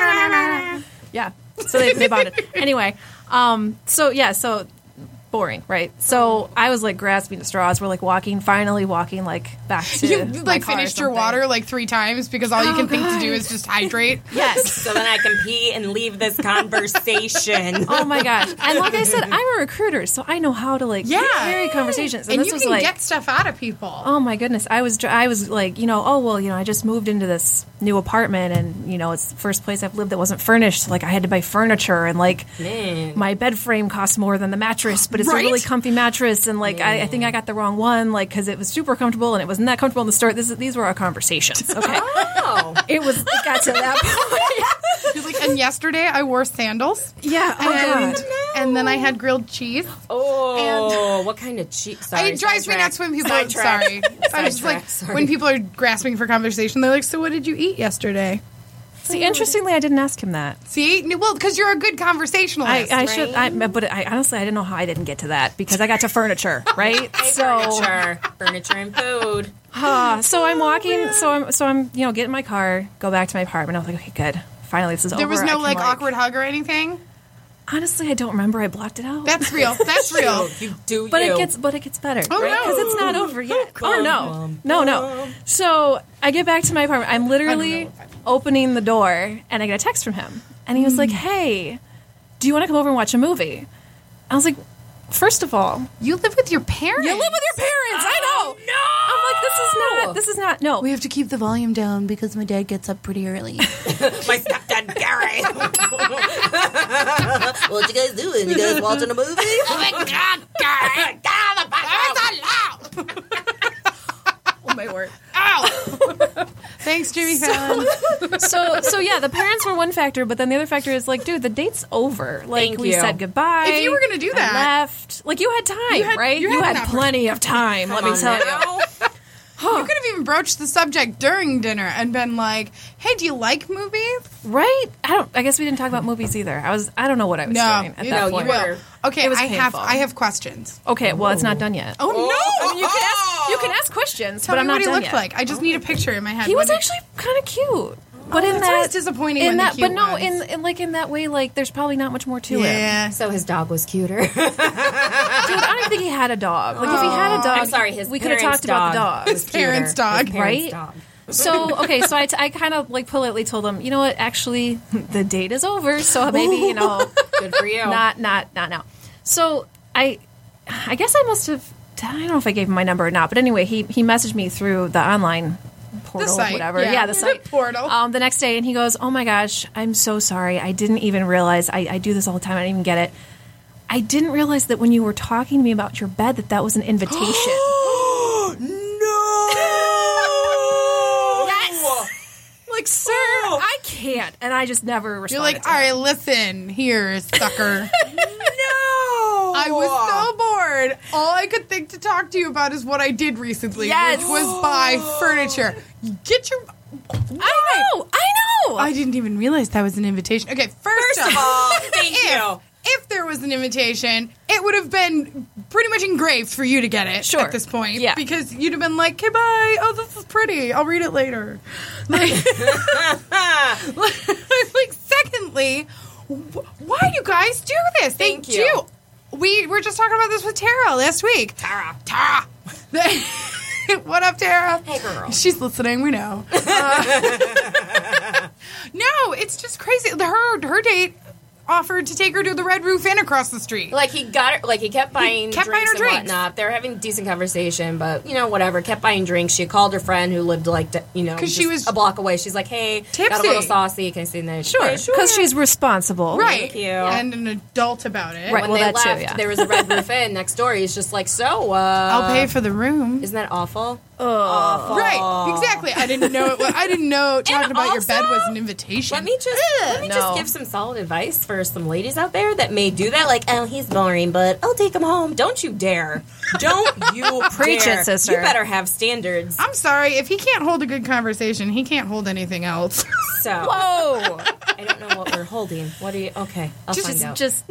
Yeah. So they, they bonded. Anyway, um, so yeah, so boring, right? So I was like grasping at straws. We're like walking, finally walking like back to You my like car or finished your something. water like three times because all you can think to do is just hydrate. Yes. So then I can pee and leave this conversation. Oh my gosh. And like I said, I'm a recruiter, so I know how to like Yeah. carry conversations. And, And this you was can like get stuff out of people. oh my goodness. I was dr- I was like, you know, oh well, you know, I just moved into this new apartment and you know, it's the first place I've lived that wasn't furnished. So, like I had to buy furniture and like Man. my bed frame costs more than the mattress, but it's Right? a really comfy mattress and like I, I think I got the wrong one like cuz it was super comfortable and it wasn't that comfortable in the store. This is, these were our conversations. Okay. Oh. It was it got to that point. You're like, and yesterday I wore sandals. Yeah. Oh and, god. and then I had grilled cheese. Oh, what kind of cheese? Sorry, it drives me sidetrack. nuts when people. Sidetrack. Sorry, I was just like Sidetrack, sorry. when people are grasping for conversation. They're like, "So what did you eat yesterday?" See, interestingly, I didn't ask him that. See, well, because you're a good conversationalist. I, I should, I, but I honestly, I didn't know how I didn't get to that because I got to furniture, right? So, Furniture, furniture and food. uh, so I'm walking, so I'm, so I'm, you know, get in my car, go back to my apartment. I was like, okay, good. Finally, this is over. there was I no can, like awkward hug or anything. Honestly, I don't remember. I blocked it out. That's real. That's real. You do But you. it gets, but it gets better, Oh, right? no. Because it's not over yet. Or no, no, no. So I get back to my apartment. I'm literally opening the door, and I get a text from him, and he was like, "Hey, do you want to come over and watch a movie?" I was like, first of all, You live with your parents. you live with your parents. I know. No. I'm like, this is not. This is not. No. We have to keep the volume down because my dad gets up pretty early. My stepdad Gary. What you guys doing? You guys watching a movie? Oh my God, Gary! Get out of the bathroom! Oh my word. Ow! Thanks, Jimmy Fallon. So, so yeah, the parents were one factor, but then the other factor is like, dude, the date's over. Like, Thank we you. said goodbye. If you were gonna do I that- left. Like, you had time, You had- right? you You had had, an plenty of time. Let me on tell now. you. You could have even broached the subject during dinner and been like, "Hey, do you like movies?" Right? I don't. I guess we didn't talk about movies either. I was. I don't know what I was No, doing at you that know, you point. were- Okay, It was I have painful. I have questions. Okay, well, it's not done yet. Oh, no! I mean, you can ask. You can ask questions, Tell but me I'm not what he done looked yet. like. I just need a picture in my head. He was What did- actually kind of cute. But in that's that, always disappointing In when the that, cute but no, ones. in, in like in that way, like there's probably not much more to him. yeah. So his dog was cuter. Dude, I don't even think he had a dog. Like if he had a dog, I'm sorry, his we could have parents' talked about the dog. dog. His parents' dog, His parents' right? dog. So okay, so I, t- I kind of like politely told him, you know what? Actually, the date is over, so maybe you know, Good for you. not not not now. So I, I guess I must have. I don't know if I gave him my number or not, but anyway, he he messaged me through the online portal, site, whatever. yeah. Yeah, the site Portal. Um, the next day, and he goes, "Oh my gosh, I'm so sorry. I didn't even realize. I, I do this all the time. I didn't even get it. I didn't realize that when you were talking to me about your bed, that that was an invitation." Like, sir, I can't. And I just never You're responded like, to all him. right, listen, here, sucker. No! I was so bored. All I could think to talk to you about is what I did recently, Yes. which was buy furniture. Get your. I know. I know. I didn't even realize that was an invitation. Okay, first, First of all, thank if, you. if there was an invitation, it would have bing pretty much engraved for you to get it Sure. at this point. Yeah. Because you'd have been like, okay, bye. Oh, this is pretty. I'll read it later. Like, like secondly, wh- why you guys do this? They Thank you. do. We were just talking about this with Tara last week. Tara. Tara. What up, Tara? Hey, girl. She's listening. We know. Uh, no, it's just crazy. Her her date offered to take her to the Red Roof Inn across the street. Like he got her, like he kept buying kept buying drinks her and drinks. whatnot. They were having a decent conversation, but you know, whatever. Kept buying drinks. She called her friend who lived like d- you know 'Cause she just was a block away. She's like, "Hey, got tipsy. a little saucy. Can I stay in there?" Sure. Because she's responsible. Right. Thank you. And an adult about it. Right. When well, they that too, left, yeah. there was a Red Roof Inn next door. He's just like, "So, uh, I'll pay for the room. Isn't that awful?" Right. Exactly. I didn't know it was, I didn't know talking about your bed also, was an invitation. Let me just let me no. just give some solid advice for some ladies out there that may do that. Like, oh, he's boring, but I'll take him home. Don't you dare! Don't you Preach dare. it, sister. You better have standards. I'm sorry. If he can't hold a good conversation, he can't hold anything else. So, Whoa. I don't know what we're holding. What do you? Okay, I'll find Just, out. just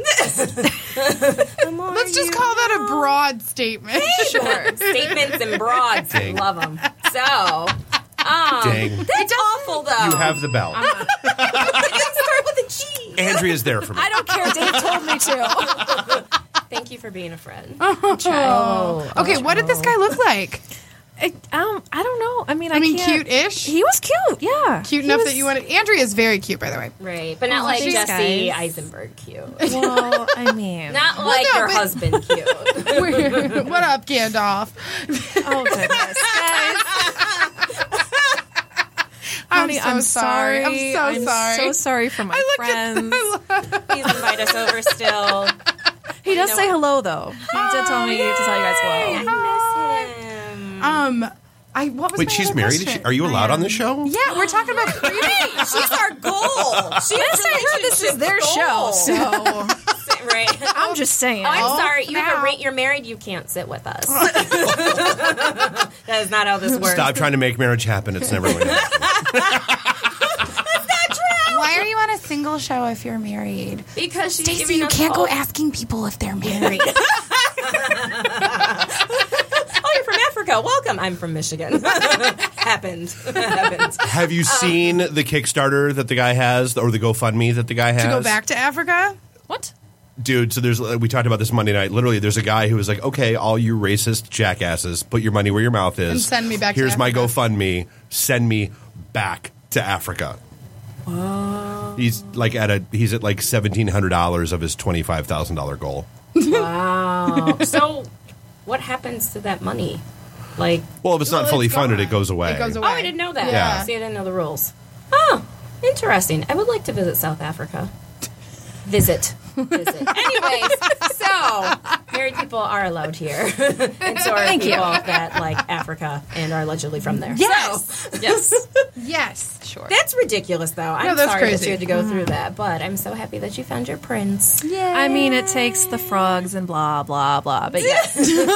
Let's just call that a broad statement. sure. statements and broads. I Dang. love them. So, um, Dang. that's awful though. You have the bell. It didn't start with a G. Andrea's there for me. I don't care. Dave told me to. Thank you for being a friend. Oh. Okay, what did this guy look like? I, um, I don't know. I mean, I, I mean, can't- cute-ish? He was cute. Yeah. Cute He enough was- that you wanted. Andrea is very cute, by the way. Right, but not Oh, like thanks, Jesse guys. Eisenberg cute. Well, I mean, Not like no, your but- husband cute. What up, Gandalf? oh goodness, guys. I'm Honey, so I'm sorry. sorry. I'm so sorry. so sorry for my I friends. looked at. Please invite us over still. He does know say what? hello, though. He did tell me to tell you guys hello. I miss him. Um, I what was Wait, my she's other married? Is question? she, are you allowed on the show? Yeah, we're talking about Hey, she's our goal. She's Last I heard, this is their show, so Right. I'm just saying. I'm Oh, sorry. You have now. a rate. You're married. You can't sit with us. That is not how this works. Stop trying to make marriage happen. It's never going to happen. Why are you on a single show if you're married? Because she's Stacey, giving you us can't go hope. asking people if they're married. Oh, you're from Africa. Welcome. I'm from Michigan. Happened. Happened. Have you seen the Kickstarter that the guy has, or the GoFundMe that the guy has? To go back to Africa? What? Dude, so there's we talked about this Monday night. Literally, there's a guy who was like, "Okay, all you racist jackasses, put your money where your mouth is. And send me back to Here's my Africa." GoFundMe. Send me back to Africa." Wow. He's like at a he's at like seventeen hundred dollars of his twenty five thousand dollar goal. Wow. So, what happens to that money? Like, Well, if it's Well, not fully it's funded, gone. it goes away. It goes oh, away. I didn't know that. Yeah. See, I didn't know the rules. Oh, interesting. I would like to visit South Africa. Visit. Visit. Anyways, so married people are allowed here, and so are Thank you. people that like Africa and are allegedly from there. Yes. So, yes. Yes. Sure. That's ridiculous, though. I'm No, that's sorry that crazy. you had to go through that, but I'm so happy that you found your prince. I mean, it takes the frogs and blah blah blah. But yes,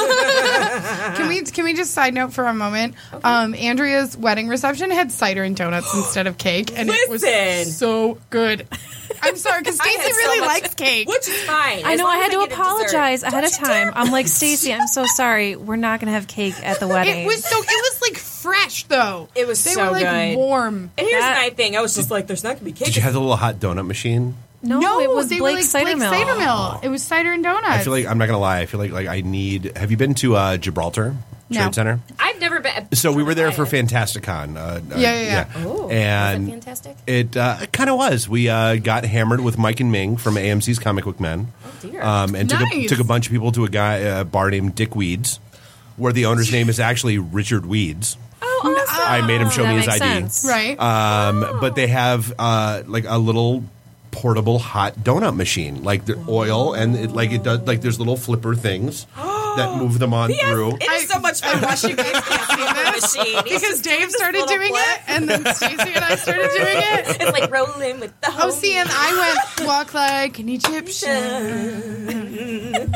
Can we can we just side note for a moment? Um, Andrea's wedding reception had cider and donuts instead of cake, and it was Listen. so good. I'm sorry because I Stacey had so really much- likes cake. Which is fine. I as know long I as had to get a dessert. apologize ahead of Don't you time. dare. I'm like, Stacey, I'm so sorry. We're not going to have cake at the wedding. It was so. It was like fresh though. It was They so were like good. warm. And here's That- my thing. I was just like, there's not going to be cake. Did you have the little hot donut machine? no, it was they Blake were like Cider Blake Mill. Cider Mill. It was cider and donuts. I feel like I'm not gonna lie. I feel like like I need. Have you been to uh, Gibraltar No. Trade Center? I've never been. So we were there for Fan. Fantasticon. Uh, uh, Yeah, yeah, yeah. Ooh, and was it fantastic? It uh, kind of was. We uh, got hammered with Mike and Ming from A M C's Comic Book Men, Oh, dear. um, and took a, Nice. took a bunch of people to a guy a bar named Dick Weeds, where the owner's name is actually Richard Weeds. oh, awesome. I made him show that me his makes I D. sense. right. Um, but they have uh, like a little portable hot donut machine, like the oil, and it, like it does. Like there's little flipper things that move them on through. It is so much fun watching you guys dance on the machine. He's because just Dave doing this started little doing flip. it, and then Stacey and I started doing it. It's like rolling with the Oh, see, and homies. I went walk like an Egyptian.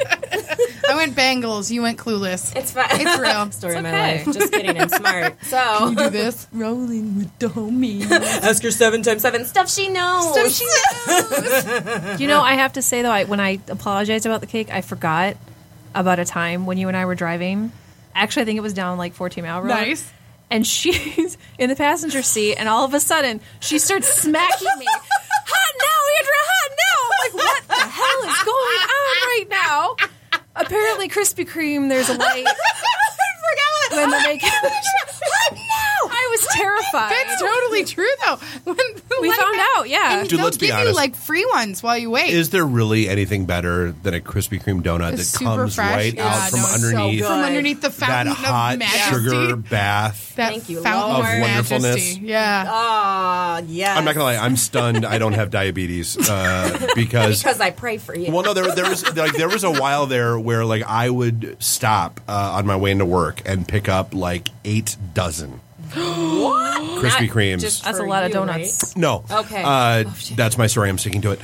I went Bangles. You went Clueless. It's fine. It's real. Story of my okay. life. Just kidding. I'm smart. So Do this. Rolling with the homies. ask her seven times seven stuff she knows. So she knows. You know, I have to say though, I, when I apologized about the cake, I forgot about a time when you and I were driving. Actually, I think it was down like fourteen mile road. Nice. And she's in the passenger seat, and all of a sudden, she starts smacking me. Hot now, Andrea, hot now! I'm like, what the hell is going on right now? Apparently, Krispy Kreme, there's a light. I forgot. When they make hot now! I was terrified. That's totally true, though. When the We light- found out, yeah. And Dude, they'll let's be give you honest. like free ones while you wait. Is there really anything better than a Krispy Kreme donut It's that super comes fresh. right Yeah, out from no, it's so underneath good. From underneath the that fountain hot of majesty. sugar bath? That Thank you, fountain Lord. of, Of wonderfulness. majesty. Yeah. Ah, yes. I'm not gonna lie, I'm stunned. I don't have diabetes uh, because. Because I pray for you. Well, no, there, there was like there was a while there where like I would stop uh, on my way into work and pick up like eight dozen Krispy Not Kremes. just That's for a lot of you, donuts. right? No. Okay. Uh, Oh, shit. that's my story. I'm sticking to it.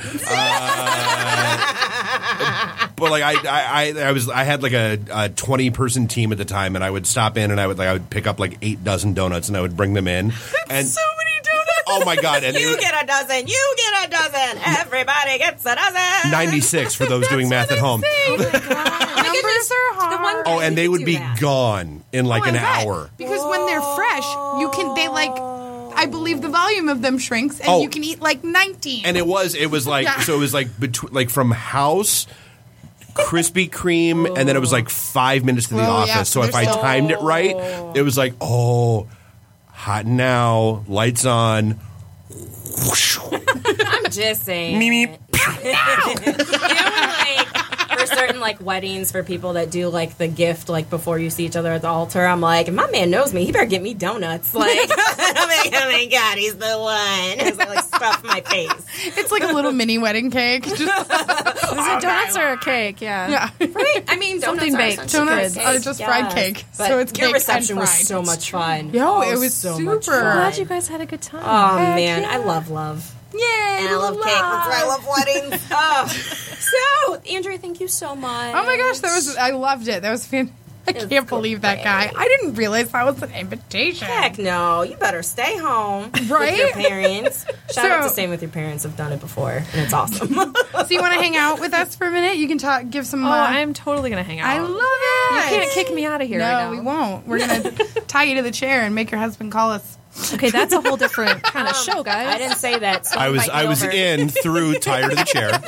Uh, but like I, I, I, I was, I had like a, a twenty person team at the time, and I would stop in and I would like I would pick up like eight dozen donuts and I would bring them in. And So many donuts. oh my god! And they You would, get a dozen. You get a dozen. Everybody gets a dozen. ninety-six for those doing math at home. Numbers are hard. The one Oh, and they would do be that. gone in like Oh, I an bet. hour. Because when they're fresh, you can they like I believe the volume of them shrinks and Oh. you can eat like nineteen. And it was, it was like, Yeah. so it was like between, like from house, Krispy Kreme, and then it was like five minutes to the Oh, office. yeah, so if I they're so- timed it right, it was like, oh, hot now, lights on. Whoosh. I'm just saying. Me, me. it. You know, like for certain like weddings for people that do like the gift like before you see each other at the altar, I'm like, if my man knows me, he better get me donuts. Like, I'm like, oh my god, he's the one. As I like stuff my face. it's like a little mini wedding cake. Just, Was it donuts or a cake? Yeah. yeah. Right? I mean, Something donuts baked. Are Donuts cake. are just fried cake. But So it's your cake reception and was fried. so much fun. Yo, Oh, it was so super. much fun. Glad you guys had a good time. Oh Heck man, yeah. I love love. Yeah. And I love cake. That's why I love weddings. Oh. So, Andrea, thank you so much. Oh my gosh, that was I loved it. That was fan- I It was can't believe that guy. I didn't realize that was an invitation. Heck no, you better stay home Right? with your parents. Shout out So- to staying with your parents. I've done it before, and it's awesome. So you want to hang out with us for a minute? You can talk, give some. Oh, uh, I'm totally gonna hang out. I love it. You can't kick me out of here. No, right now. we won't. We're gonna tie you to the chair and make your husband call us. Okay, that's a whole different kind of show, guys. I didn't say that. So I was, invite I me was over. in through tired of the chair.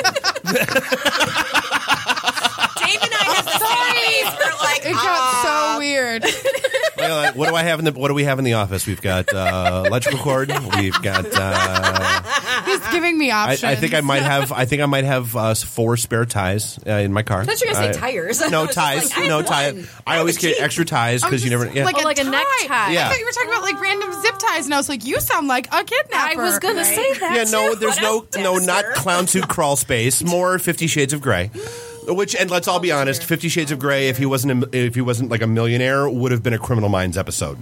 Dave and I have the same face. We're like, It got so weird. Well, like, what do I have in the What do we have in the office? We've got uh, electrical cord. We've got. Uh, He's giving me I, options. I think I might have. I think I might have uh, four spare ties uh, in my car. I thought you were going to say Uh, tires. No I was just ties. like, I no have tie. one. I always get cheap. extra ties I'm because you just never. Yeah. Like, Oh, a, like a tie. necktie. Yeah. I thought you were talking about like random zip ties, and I was like, you sound like a kidnapper. I was going to say that. Yeah, no, too. there's What no, else, no, not Dexter? clown suit crawl space. More Fifty Shades of Grey. Which, and let's all be honest, Fifty Shades of Grey, if he wasn't, a, if he wasn't like a millionaire, would have been a Criminal Minds episode.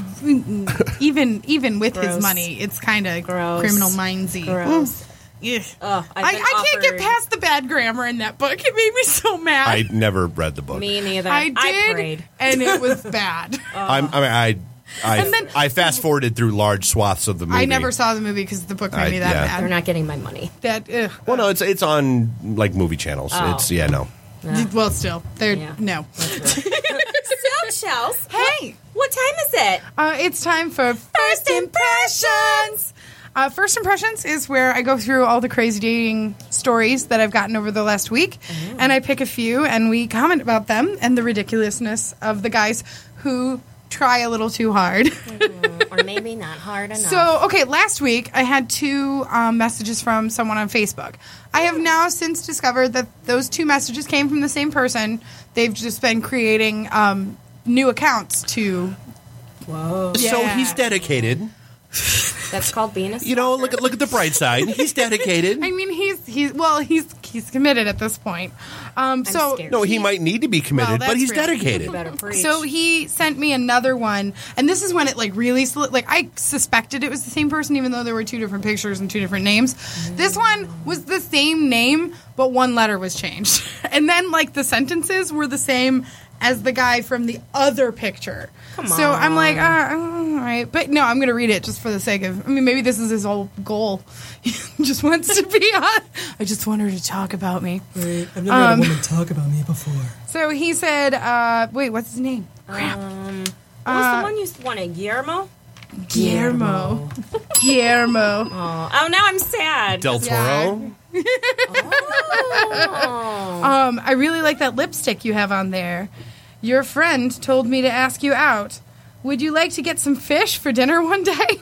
even even with his Gross. money, it's kind of Gross. criminal mindsy. Gross. Yeah. Ugh, I've I, been I can't get offered- past the bad grammar in that book. It made me so mad. I never read the book. Me neither. I did, prayed. and it was bad. I'm, I mean, I, I, And then- I fast forwarded through large swaths of the movie. I never saw the movie because the book made I- me that yeah. mad. They're not getting my money. That ugh. Well, no, it's it's on like movie channels. Oh. It's yeah, no. Well, still, they're Yeah. no. So, Shells, Hey, what time is it? uh, it's time for first impressions. Uh, first impressions is where I go through all the crazy dating stories that I've gotten over the last week, and I pick a few and we comment about them and the ridiculousness of the guys who try a little too hard. Or maybe not hard enough. So, okay, last week I had two um, messages from someone on Facebook. I have now since discovered that those two messages came from the same person. They've just been creating um, new accounts to. Whoa. So Yeah. he's dedicated. That's called being a You know, look at look at the bright side. He's dedicated. I mean, he's he's well, he's he's committed at this point. Um, so scared. No, he might need to be committed, Well, but that's he's real. dedicated. better preach. So he sent me another one, and this is when it like really sli- like I suspected it was the same person, even though there were two different pictures and two different names. This one was the same name, but one letter was changed, and then like the sentences were the same as the guy from the other picture. Come So I'm like, on. uh, all right, but no, I'm gonna read it just for the sake of. I mean, maybe this is his whole goal. He just wants to be on. I just want her to talk about me. I've never Um, had a woman talk about me before. So he said, uh, wait, what's his name? Crap. Um, what was the one you wanted? Guillermo? Guillermo. Guillermo. Oh, oh, now I'm sad. Del Toro. Oh. Um, I really like that lipstick you have on there. Your friend told me to ask you out. Would you like to get some fish for dinner one day?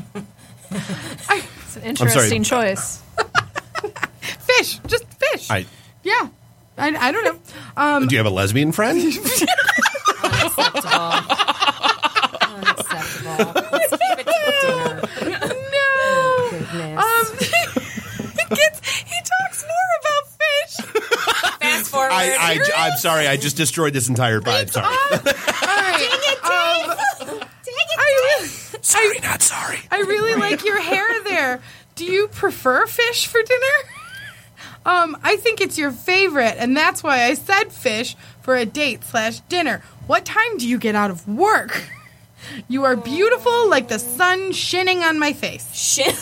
It's an interesting choice. Fish, just fish. I, yeah, I, I don't know. Um, do you have a lesbian friend? Unacceptable. Unacceptable. Let's keep it to dinner. no. Goodness. Um, he gets. He talks more about fish. Fast forward. I, I, I'm sorry. I just destroyed this entire vibe. Sorry. All right. Um, I really, Sorry, not sorry. I really like your hair there. Do you prefer fish for dinner? Um, I think it's your favorite, and that's why I said fish for a date slash dinner. What time do you get out of work? You are beautiful like the sun shining on my face. Shit.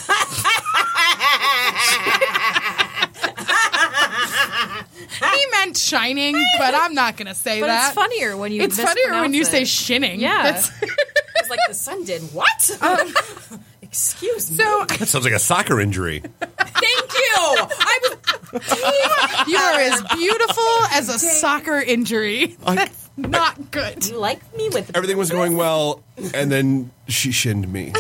He meant shining, but I'm not going to say But that. it's funnier when you It's funnier when you mispronounce say it. shining. Yeah. That's- It's like the sun did what? Excuse me. so That sounds like a soccer injury. Thank you. I was. you are as beautiful as a soccer injury. That's not good. You like me with Everything was going well, and then she shinned me.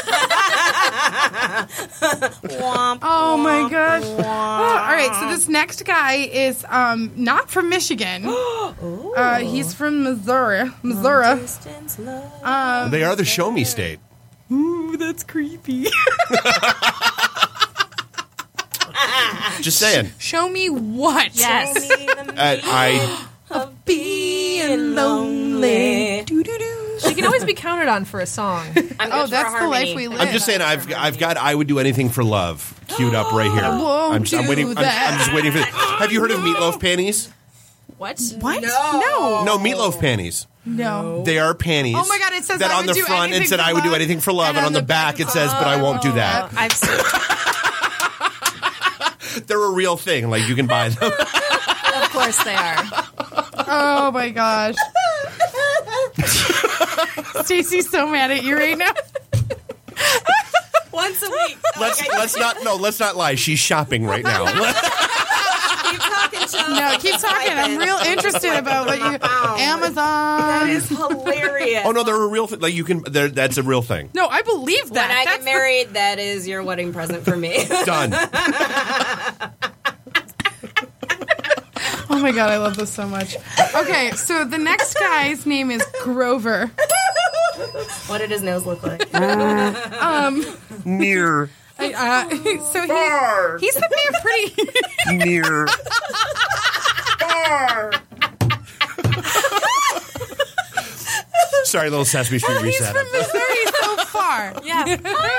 Womp. Oh my gosh. Oh, all right, so this next guy is um, not from Michigan. uh, he's from Missouri. Missouri. Distance love. Um, They are the show me state. ooh, that's creepy. Just saying. Show me what? Yes. Me the Uh, I of being lonely. Doo-doo-doo. She can always be counted on for a song. I'm Oh, good that's for the life harmony. we live. I'm just saying. I've I've got. I would do anything for love. Queued up right here. won't I'm, just, I'm do waiting. I'm, that. I'm just waiting for. Have you heard of meatloaf panties? What? What? No. No, meatloaf panties. No. They are panties. Oh my God, it says that I on would the do front anything it said for I would do love, anything for love, and, on the back it says, but I won't do that. I've seen They're a real thing. Like you can buy them. Of course they are. Oh my gosh. Stacey's so mad at you right now. Once a week. let's let's not no. Let's not lie. She's shopping right now. No, keep talking. I'm real interested about what you. Amazon. That is hilarious. Oh no, they're a real thing. Like you can. they're- That's a real thing. No, I believe that. When I That's get married, that is your wedding present for me. Done. Oh my god, I love this so much. Okay, so the next guy's name is Grover. What did his nose look like? Um, Near. I, uh, so he, he sent me a pretty. Near. Sorry, little Sesame Street He's reset. from Missouri, so far. Yeah.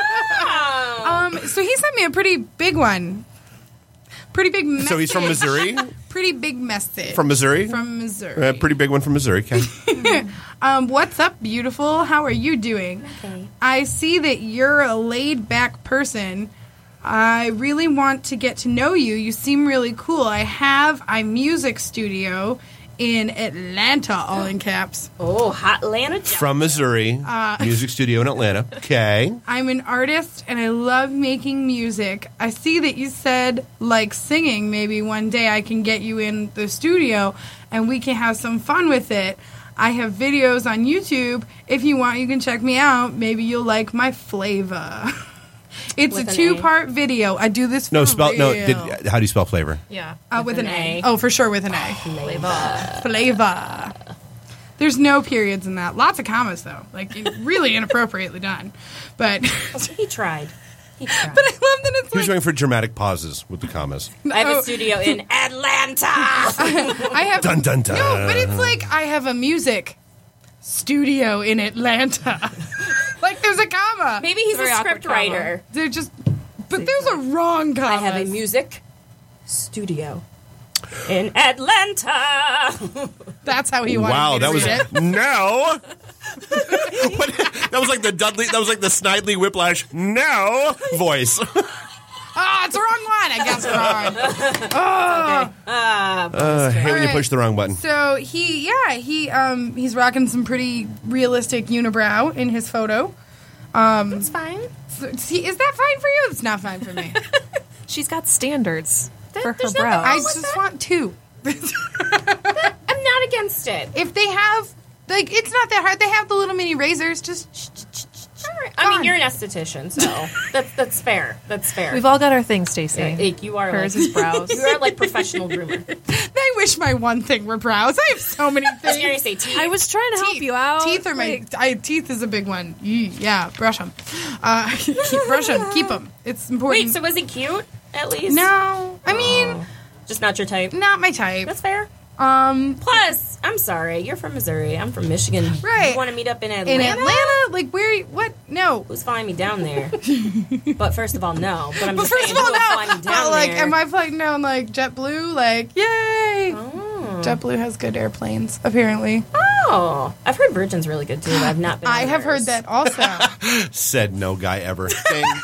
Um, so he sent me a pretty big one. Pretty big message. So he's from Missouri? Pretty big message. From Missouri? From Missouri. A pretty big one from Missouri. Okay. Um, what's up, beautiful? How are you doing? Okay. I see that you're a laid-back person. I really want to get to know you. You seem really cool. I have a music studio in Atlanta, all in caps. Oh, hot Atlanta. From Missouri. Music studio in Atlanta. Okay. I'm an artist, and I love making music. I see that you said, like, singing. Maybe one day I can get you in the studio, and we can have some fun with it. I have videos on YouTube. If you want, you can check me out. Maybe you'll like my flavor. It's With a an two-part video. I do this for No, spell. No. real. Did, how do you spell flavor? Yeah. Uh, with, With an, an A. A. Oh, for sure with an A. Flavor. Flavor. There's no periods in that. Lots of commas, though. Like, really inappropriately done. But He tried. He tried. but I love that it's He was like... going for dramatic pauses with the commas. I have Oh. a studio in Atlanta. I have... Dun dun dun. No, but it's like I have a music studio in Atlanta. Like, there's a comma. Maybe he's a Very awkward script writer. They're just... But there's a wrong comma. I have a music studio in Atlanta. That's how he wanted Wow, me to that was read it. no. What- that was like the Dudley. That was like the Snidely Whiplash no voice. Ah, it's the wrong one. I guess wrong. Oh. Uh, I hate when you Alright. push the wrong button. So he, yeah, he, um, he's rocking some pretty realistic unibrow in his photo. Um, It's fine. so- see, is that fine for you? It's not fine for me. She's got standards for her there's nothing brow. I wrong with just that? want two. I'm not against it. If they have, like, it's not that hard. They have the little mini razors. Just, All right. I mean, you're an esthetician, so that's that's fair. That's fair. We've all got our things, Stacey. Yeah, Ike, you are Hers like, is brows. You are like professional groomer. I wish my one thing were brows. I have so many I was gonna things. say teeth. I was trying to help Teeth. you out. Teeth are my Like, I, teeth is a big one. Yee, Yeah, brush them. Uh, keep, brush them. Keep them. It's important. Wait, so was he cute at least? no, I mean, just not your type. not my type. That's fair. Um, Plus, I'm sorry, you're from Missouri. I'm from Michigan. Right. You want to meet up in Atlanta? in Atlanta, like where? What? No. Who's flying me down there? But first of all, no. But I'm But just first saying, of all, who will no. fly me down But, like, there? am I flying down like JetBlue? Like, yay! Oh. JetBlue has good airplanes, apparently. Oh, I've heard Virgin's really good too. But I've not been. I on have heard theirs. that also. Said no guy ever. Ding.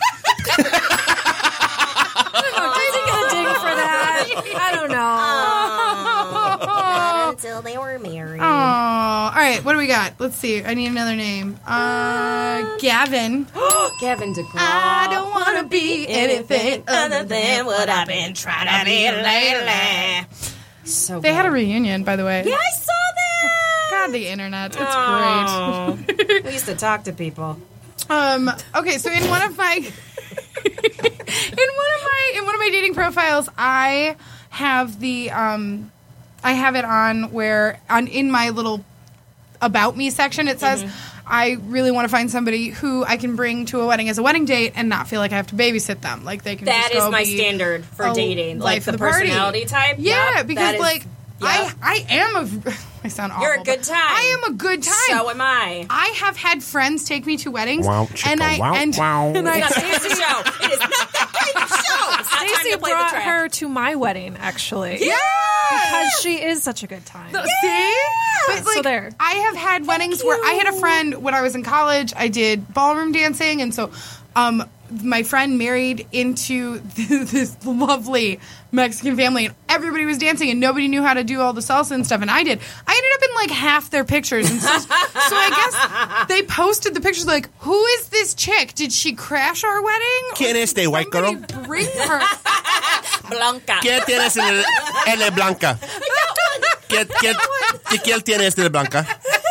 Did you get a ding for that? I don't know. Not until they were married. Oh, all right. What do we got? Let's see. I need another name. Uh, Gavin. Kevin DeGraw. I don't want to be anything other than what I've been trying to be lately. So They good. had a reunion, by the way. Yeah, I saw that. God, the internet. It's Oh. We used to talk to people. great. Um. Okay, so in one of my, in one of my, in one of my dating profiles, I have the um, I have it on where on in my little about me section it says. I really want to find somebody who I can bring to a wedding as a wedding date and not feel like I have to babysit them. Like they can. That just is go my be standard for a dating, like life the, of the party. personality type. Yeah, Yep, because that is- like I yep. I am a I sound awful. You're a but good time. I am a good time. So am I. I have had friends take me to weddings, Wow, and chicka, I wow, and, wow. and I It's not the show. It is not that kind of show. It's not time Stacey to play the brought track. her to my wedding, actually. yeah. Because she is such a good time. See? But, like, So there. I have had weddings where I had a friend when I was in college. I did ballroom dancing, and so um, my friend married into this lovely Mexican family, and everybody was dancing, and nobody knew how to do all the salsa and stuff, and I did. I ended up in like half their pictures, and so, so I guess they posted the pictures like, "Who is this chick? Did she crash our wedding? ¿Quién es este white girl?" Somebody bring her." Blanca. ¿Qué tienes en el, en el Blanca? ¿Qué, qué, ¿Qué tienes en el Blanca?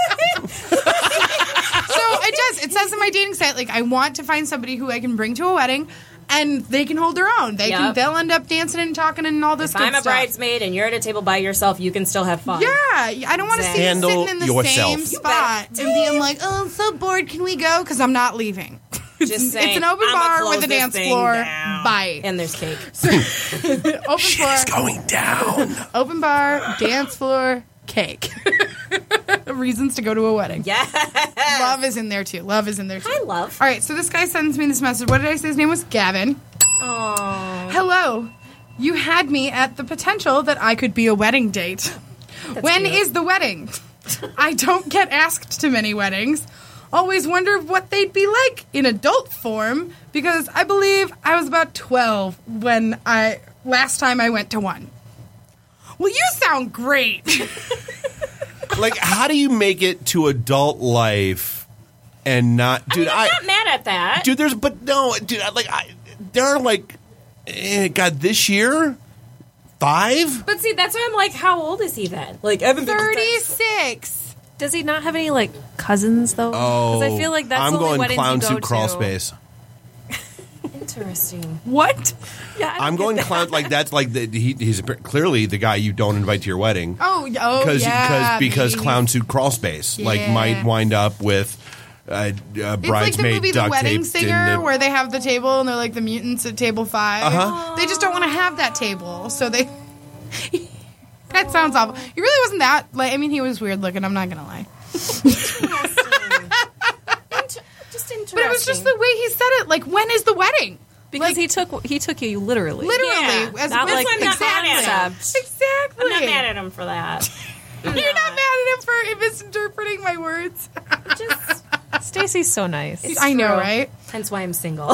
So it does. It says in my dating site, like, I want to find somebody who I can bring to a wedding, and they can hold their own. They can. Yep. They'll end up dancing and talking and all this If good I'm a stuff. bridesmaid and you're at a table by yourself, you can still have fun. Yeah, I don't want to see you Handle sitting in the yourself. same You spot and being like, "Oh, I'm so bored. Can we go?" Because I'm not leaving. It's, Just it's saying, an open I'ma bar close with a this dance thing floor. down. Bye. And there's cake. Open floor, Going down. open bar, dance floor, cake. Reasons to go to a wedding. Yeah. Love is in there too. Love is in there too. Hi, love. All right, so this guy sends me this message. What did I say? His name was Gavin. Aww. Hello. You had me at the potential that I could be a wedding date. When is cute. the wedding? I don't get asked to many weddings. Always wonder what they'd be like in adult form because I believe I was about twelve when I last time I went to one. Well, you sound great. Like, how do you make it to adult life and not, dude? I'm I, not mad at that. dude, there's, but no, dude, I- like, I, there are like, eh, God, this year, five. But see, that's why I'm like, how old is he then? Like, I haven't been to thirty-six. Does he not have any like cousins though? Oh, I feel like that's I'm the only going weddings clown you go suit crawl to. space. Interesting. What? Yeah, I don't I'm get going that. clown like that's like the, he, he's clearly the guy you don't invite to your wedding. Oh, oh because yeah. because baby. clown suit crawl space like Yeah. might wind up with uh, uh, It's like the bridesmaid movie The duct Wedding taped Singer, in the, where they have the table and they're like the mutants at table five. Uh-huh. They just don't want to have that table, so they. That sounds awful. He really wasn't that. Like, I mean, he was weird looking. I'm not gonna lie, Just interesting. but it was just the way he said it. Like, when is the wedding? because like- he took he took you literally. Literally, Yeah, as not as- like I'm not mad at him. exactly. Exactly. I'm not mad at him for that. You're not mad at him for misinterpreting my words. Just, Stacy's so nice. It's I know, true. right? Hence why I'm single.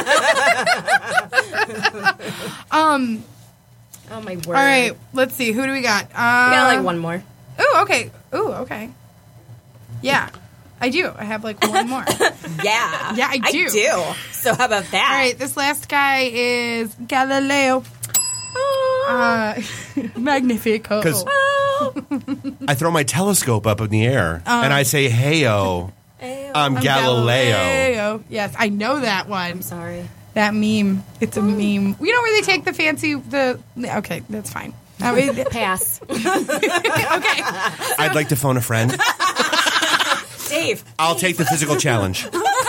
Um. Oh my word. All right. Let's see. Who do we got? Uh, We got like one more. Ooh. Okay. Ooh. Okay. Yeah, I do. I have like one more. Yeah. Yeah, I do. I do. So how about that? All right, this last guy is Galileo. Uh, Magnifico. 'Cause- I throw my telescope up in the air and I say, "Heyo, Ayo. I'm, I'm Galileo." Galileo. Yes, I know that one. I'm sorry. That meme. It's a meme. You know where they take the fancy the. Okay, that's fine. I mean, Pass. okay. I'd like to phone a friend. Dave. I'll take the physical challenge.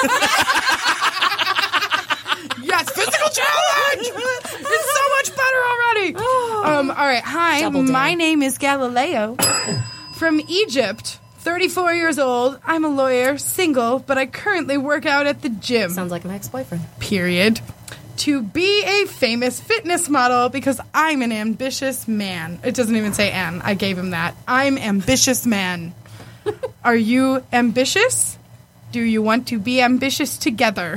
Yes, physical challenge. It's so much better already. Um. All right. Hi, Double dare. my name is Galileo from Egypt. thirty-four years old. I'm a lawyer, single, but I currently work out at the gym. Sounds like my ex-boyfriend. Period. To be a famous fitness model because I'm an ambitious man. It doesn't even say an. I gave him that. I'm ambitious man. Are you ambitious? Do you want to be ambitious together?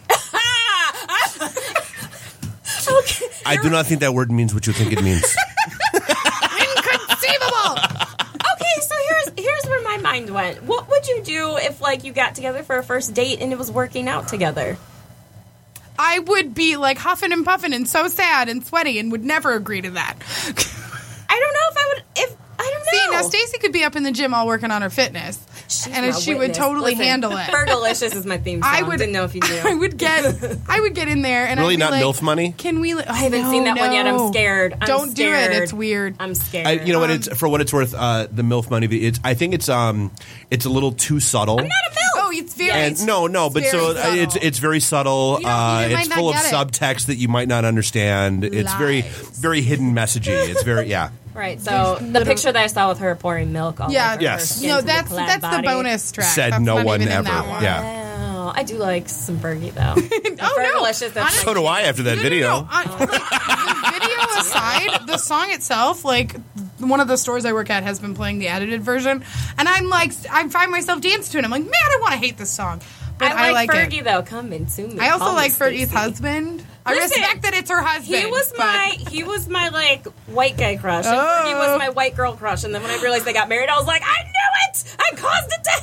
Okay. I do not think that word means what you think it means. Inconceivable! Okay, so here's here's where my mind went. What would you do if like you got together for a first date and it was working out together? I would be like huffing and puffing and so sad and sweaty and would never agree to that. I don't know if I would if I don't know. See, now Stacey could be up in the gym all working on her fitness. She's and my she would witness. totally Listen, handle it. Fergalicious is my theme song. I would Didn't know if you knew. I would get I would get in there and Really I'd be not like, MILF money? Can we? li- Oh, I haven't no, seen that one yet. I'm no. scared. I'm Don't scared. do it. It's weird. I'm scared. I, you know what? Um, It's for what it's worth. Uh, the MILF money. It's. I think it's. Um. It's a little too subtle. I'm not a milk. Oh, it's very. And no, no, but very so uh, subtle. it's it's very subtle. You don't- uh, you might it's not full of get it. subtext that you might not understand. It's very Lies. very hidden messaging. It's very yeah. Right. So the picture that I saw with her pouring milk all Yeah. over Yes. her skin No, from the that's clad that's the body. bonus track. Said That's no not one even in ever. that one. Yeah. Wow. I do like some Fergie though. Oh no! Fergalicious, that's Honestly, So do I after that no, video. No, no. I- like, the video aside, the song itself, like one of the stores I work at has been playing the edited version, and I'm like, I find myself dancing to it. I'm like, man, I want to hate this song, but I like, I like Fergie it. though. Come and soon. I also Call like me Fergie's Stacey. husband. I Listen, respect that it's her husband. He was but- my he was my like white guy crush. And Oh. Fergie was my white girl crush. And then when I realized they got married, I was like, I knew it! I caused it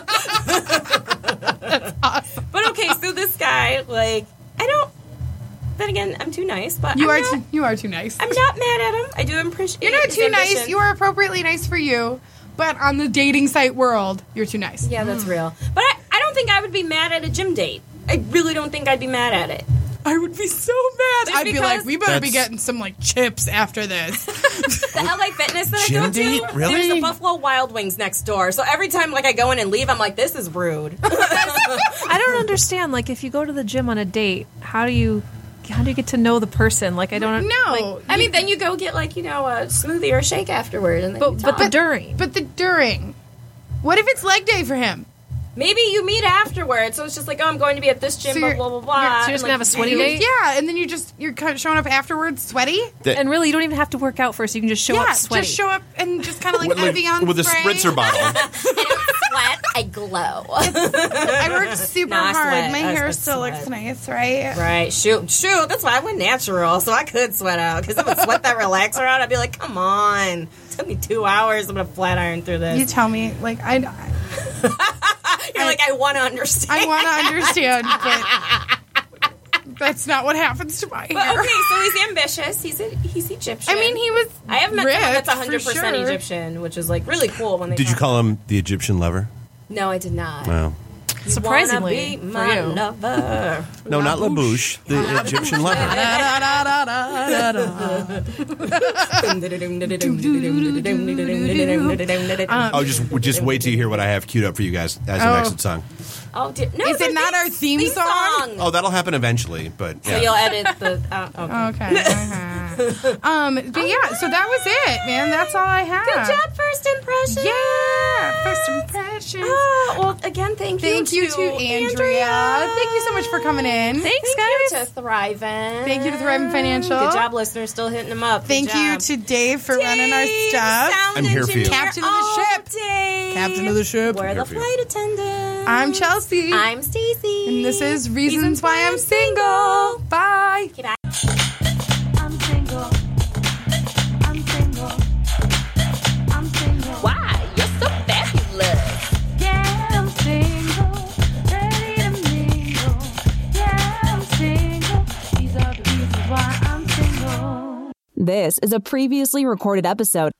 to happen. That's awesome. But okay, so this guy, like, I don't then again, I'm too nice. But You I'm are not, too, you are too nice. I'm not mad at him. I do appreciate. You're not his too nice. ambition. You are appropriately nice for you, but on the dating site world, you're too nice. Yeah, that's real. But I, I don't think I would be mad at a gym date. I really don't think I'd be mad at it. I would be so mad. Just I'd be like, because- we better be That's- getting some like chips after this. The L A Fitness that I Gym go date? to, Really? there's a Buffalo Wild Wings next door. So every time like I go in and leave, I'm like, this is rude. I don't understand. Like, if you go to the gym on a date, how do you how do you get to know the person? Like, I don't. No, Like, I mean, then you go get like you know a smoothie or a shake afterward, and then but you but the talk. during. but the during. What if it's leg day for him? Maybe you meet afterwards, so it's just like, oh, I'm going to be at this gym, So blah you're- blah blah blah. you're- so you're and, just gonna like, have a sweaty you- date? Yeah, and then you just you're kind of showing up afterwards sweaty. That- And really, you don't even have to work out first. You can just show yeah, up sweaty. just show up and just kind of like with, like, Evian with a spray. spritzer bottle. Sweat, I glow. I worked super Nah, I hard. sweat. My I- hair I still sweat. looks nice, right? Right, shoot, shoot. That's why I went natural, so I could sweat out. Because if I sweat that relaxer out, I'd be like, come on. It took me two hours. I'm going to flat iron through this. You tell me, like I, You're like, I want to understand. I want to understand, but that's not what happens to my But hair. okay, so he's ambitious. He's a, he's Egyptian. I mean, he was. I have met someone that's ripped, one hundred percent for sure. Egyptian, which is like really cool when they Did you talk. call him the Egyptian lover? No, I did not. Wow. You Surprisingly, wanna be for my you. lover. No, not LaBouche, the Egyptian lover. Oh, just just wait till you hear what I have queued up for you guys as an Oh. exit song. Oh, dear. No, Is it's it not our theme song? Oh, that'll happen eventually, but So yeah. you'll edit the. Uh, okay. Okay. uh-huh. um. But yeah. So that was it, man. That's all I have. Good job, first impression. Yeah. First impressions. Oh, well, again, thank you. Thank you to Andrea. Thank you so much for coming in. Thanks, Thank guys. you to Thriving. Thank you to Thriving Financial. Good job, listeners. Still hitting them up. Good Thank you job. to Dave for running our Dave, stuff. sound I'm here for you. engineer Captain of the all ship. day. Captain of the ship. We're Here the for you. flight attendant. I'm Chelsea. I'm Stacy. and this is Reasons Why I'm Single. Bye. Okay, bye. I'm single. I'm single. I'm single. Why? You're so fabulous. Yeah, I'm single. Ready to mingle. Yeah, I'm single. These are the reasons why I'm single. This is a previously recorded episode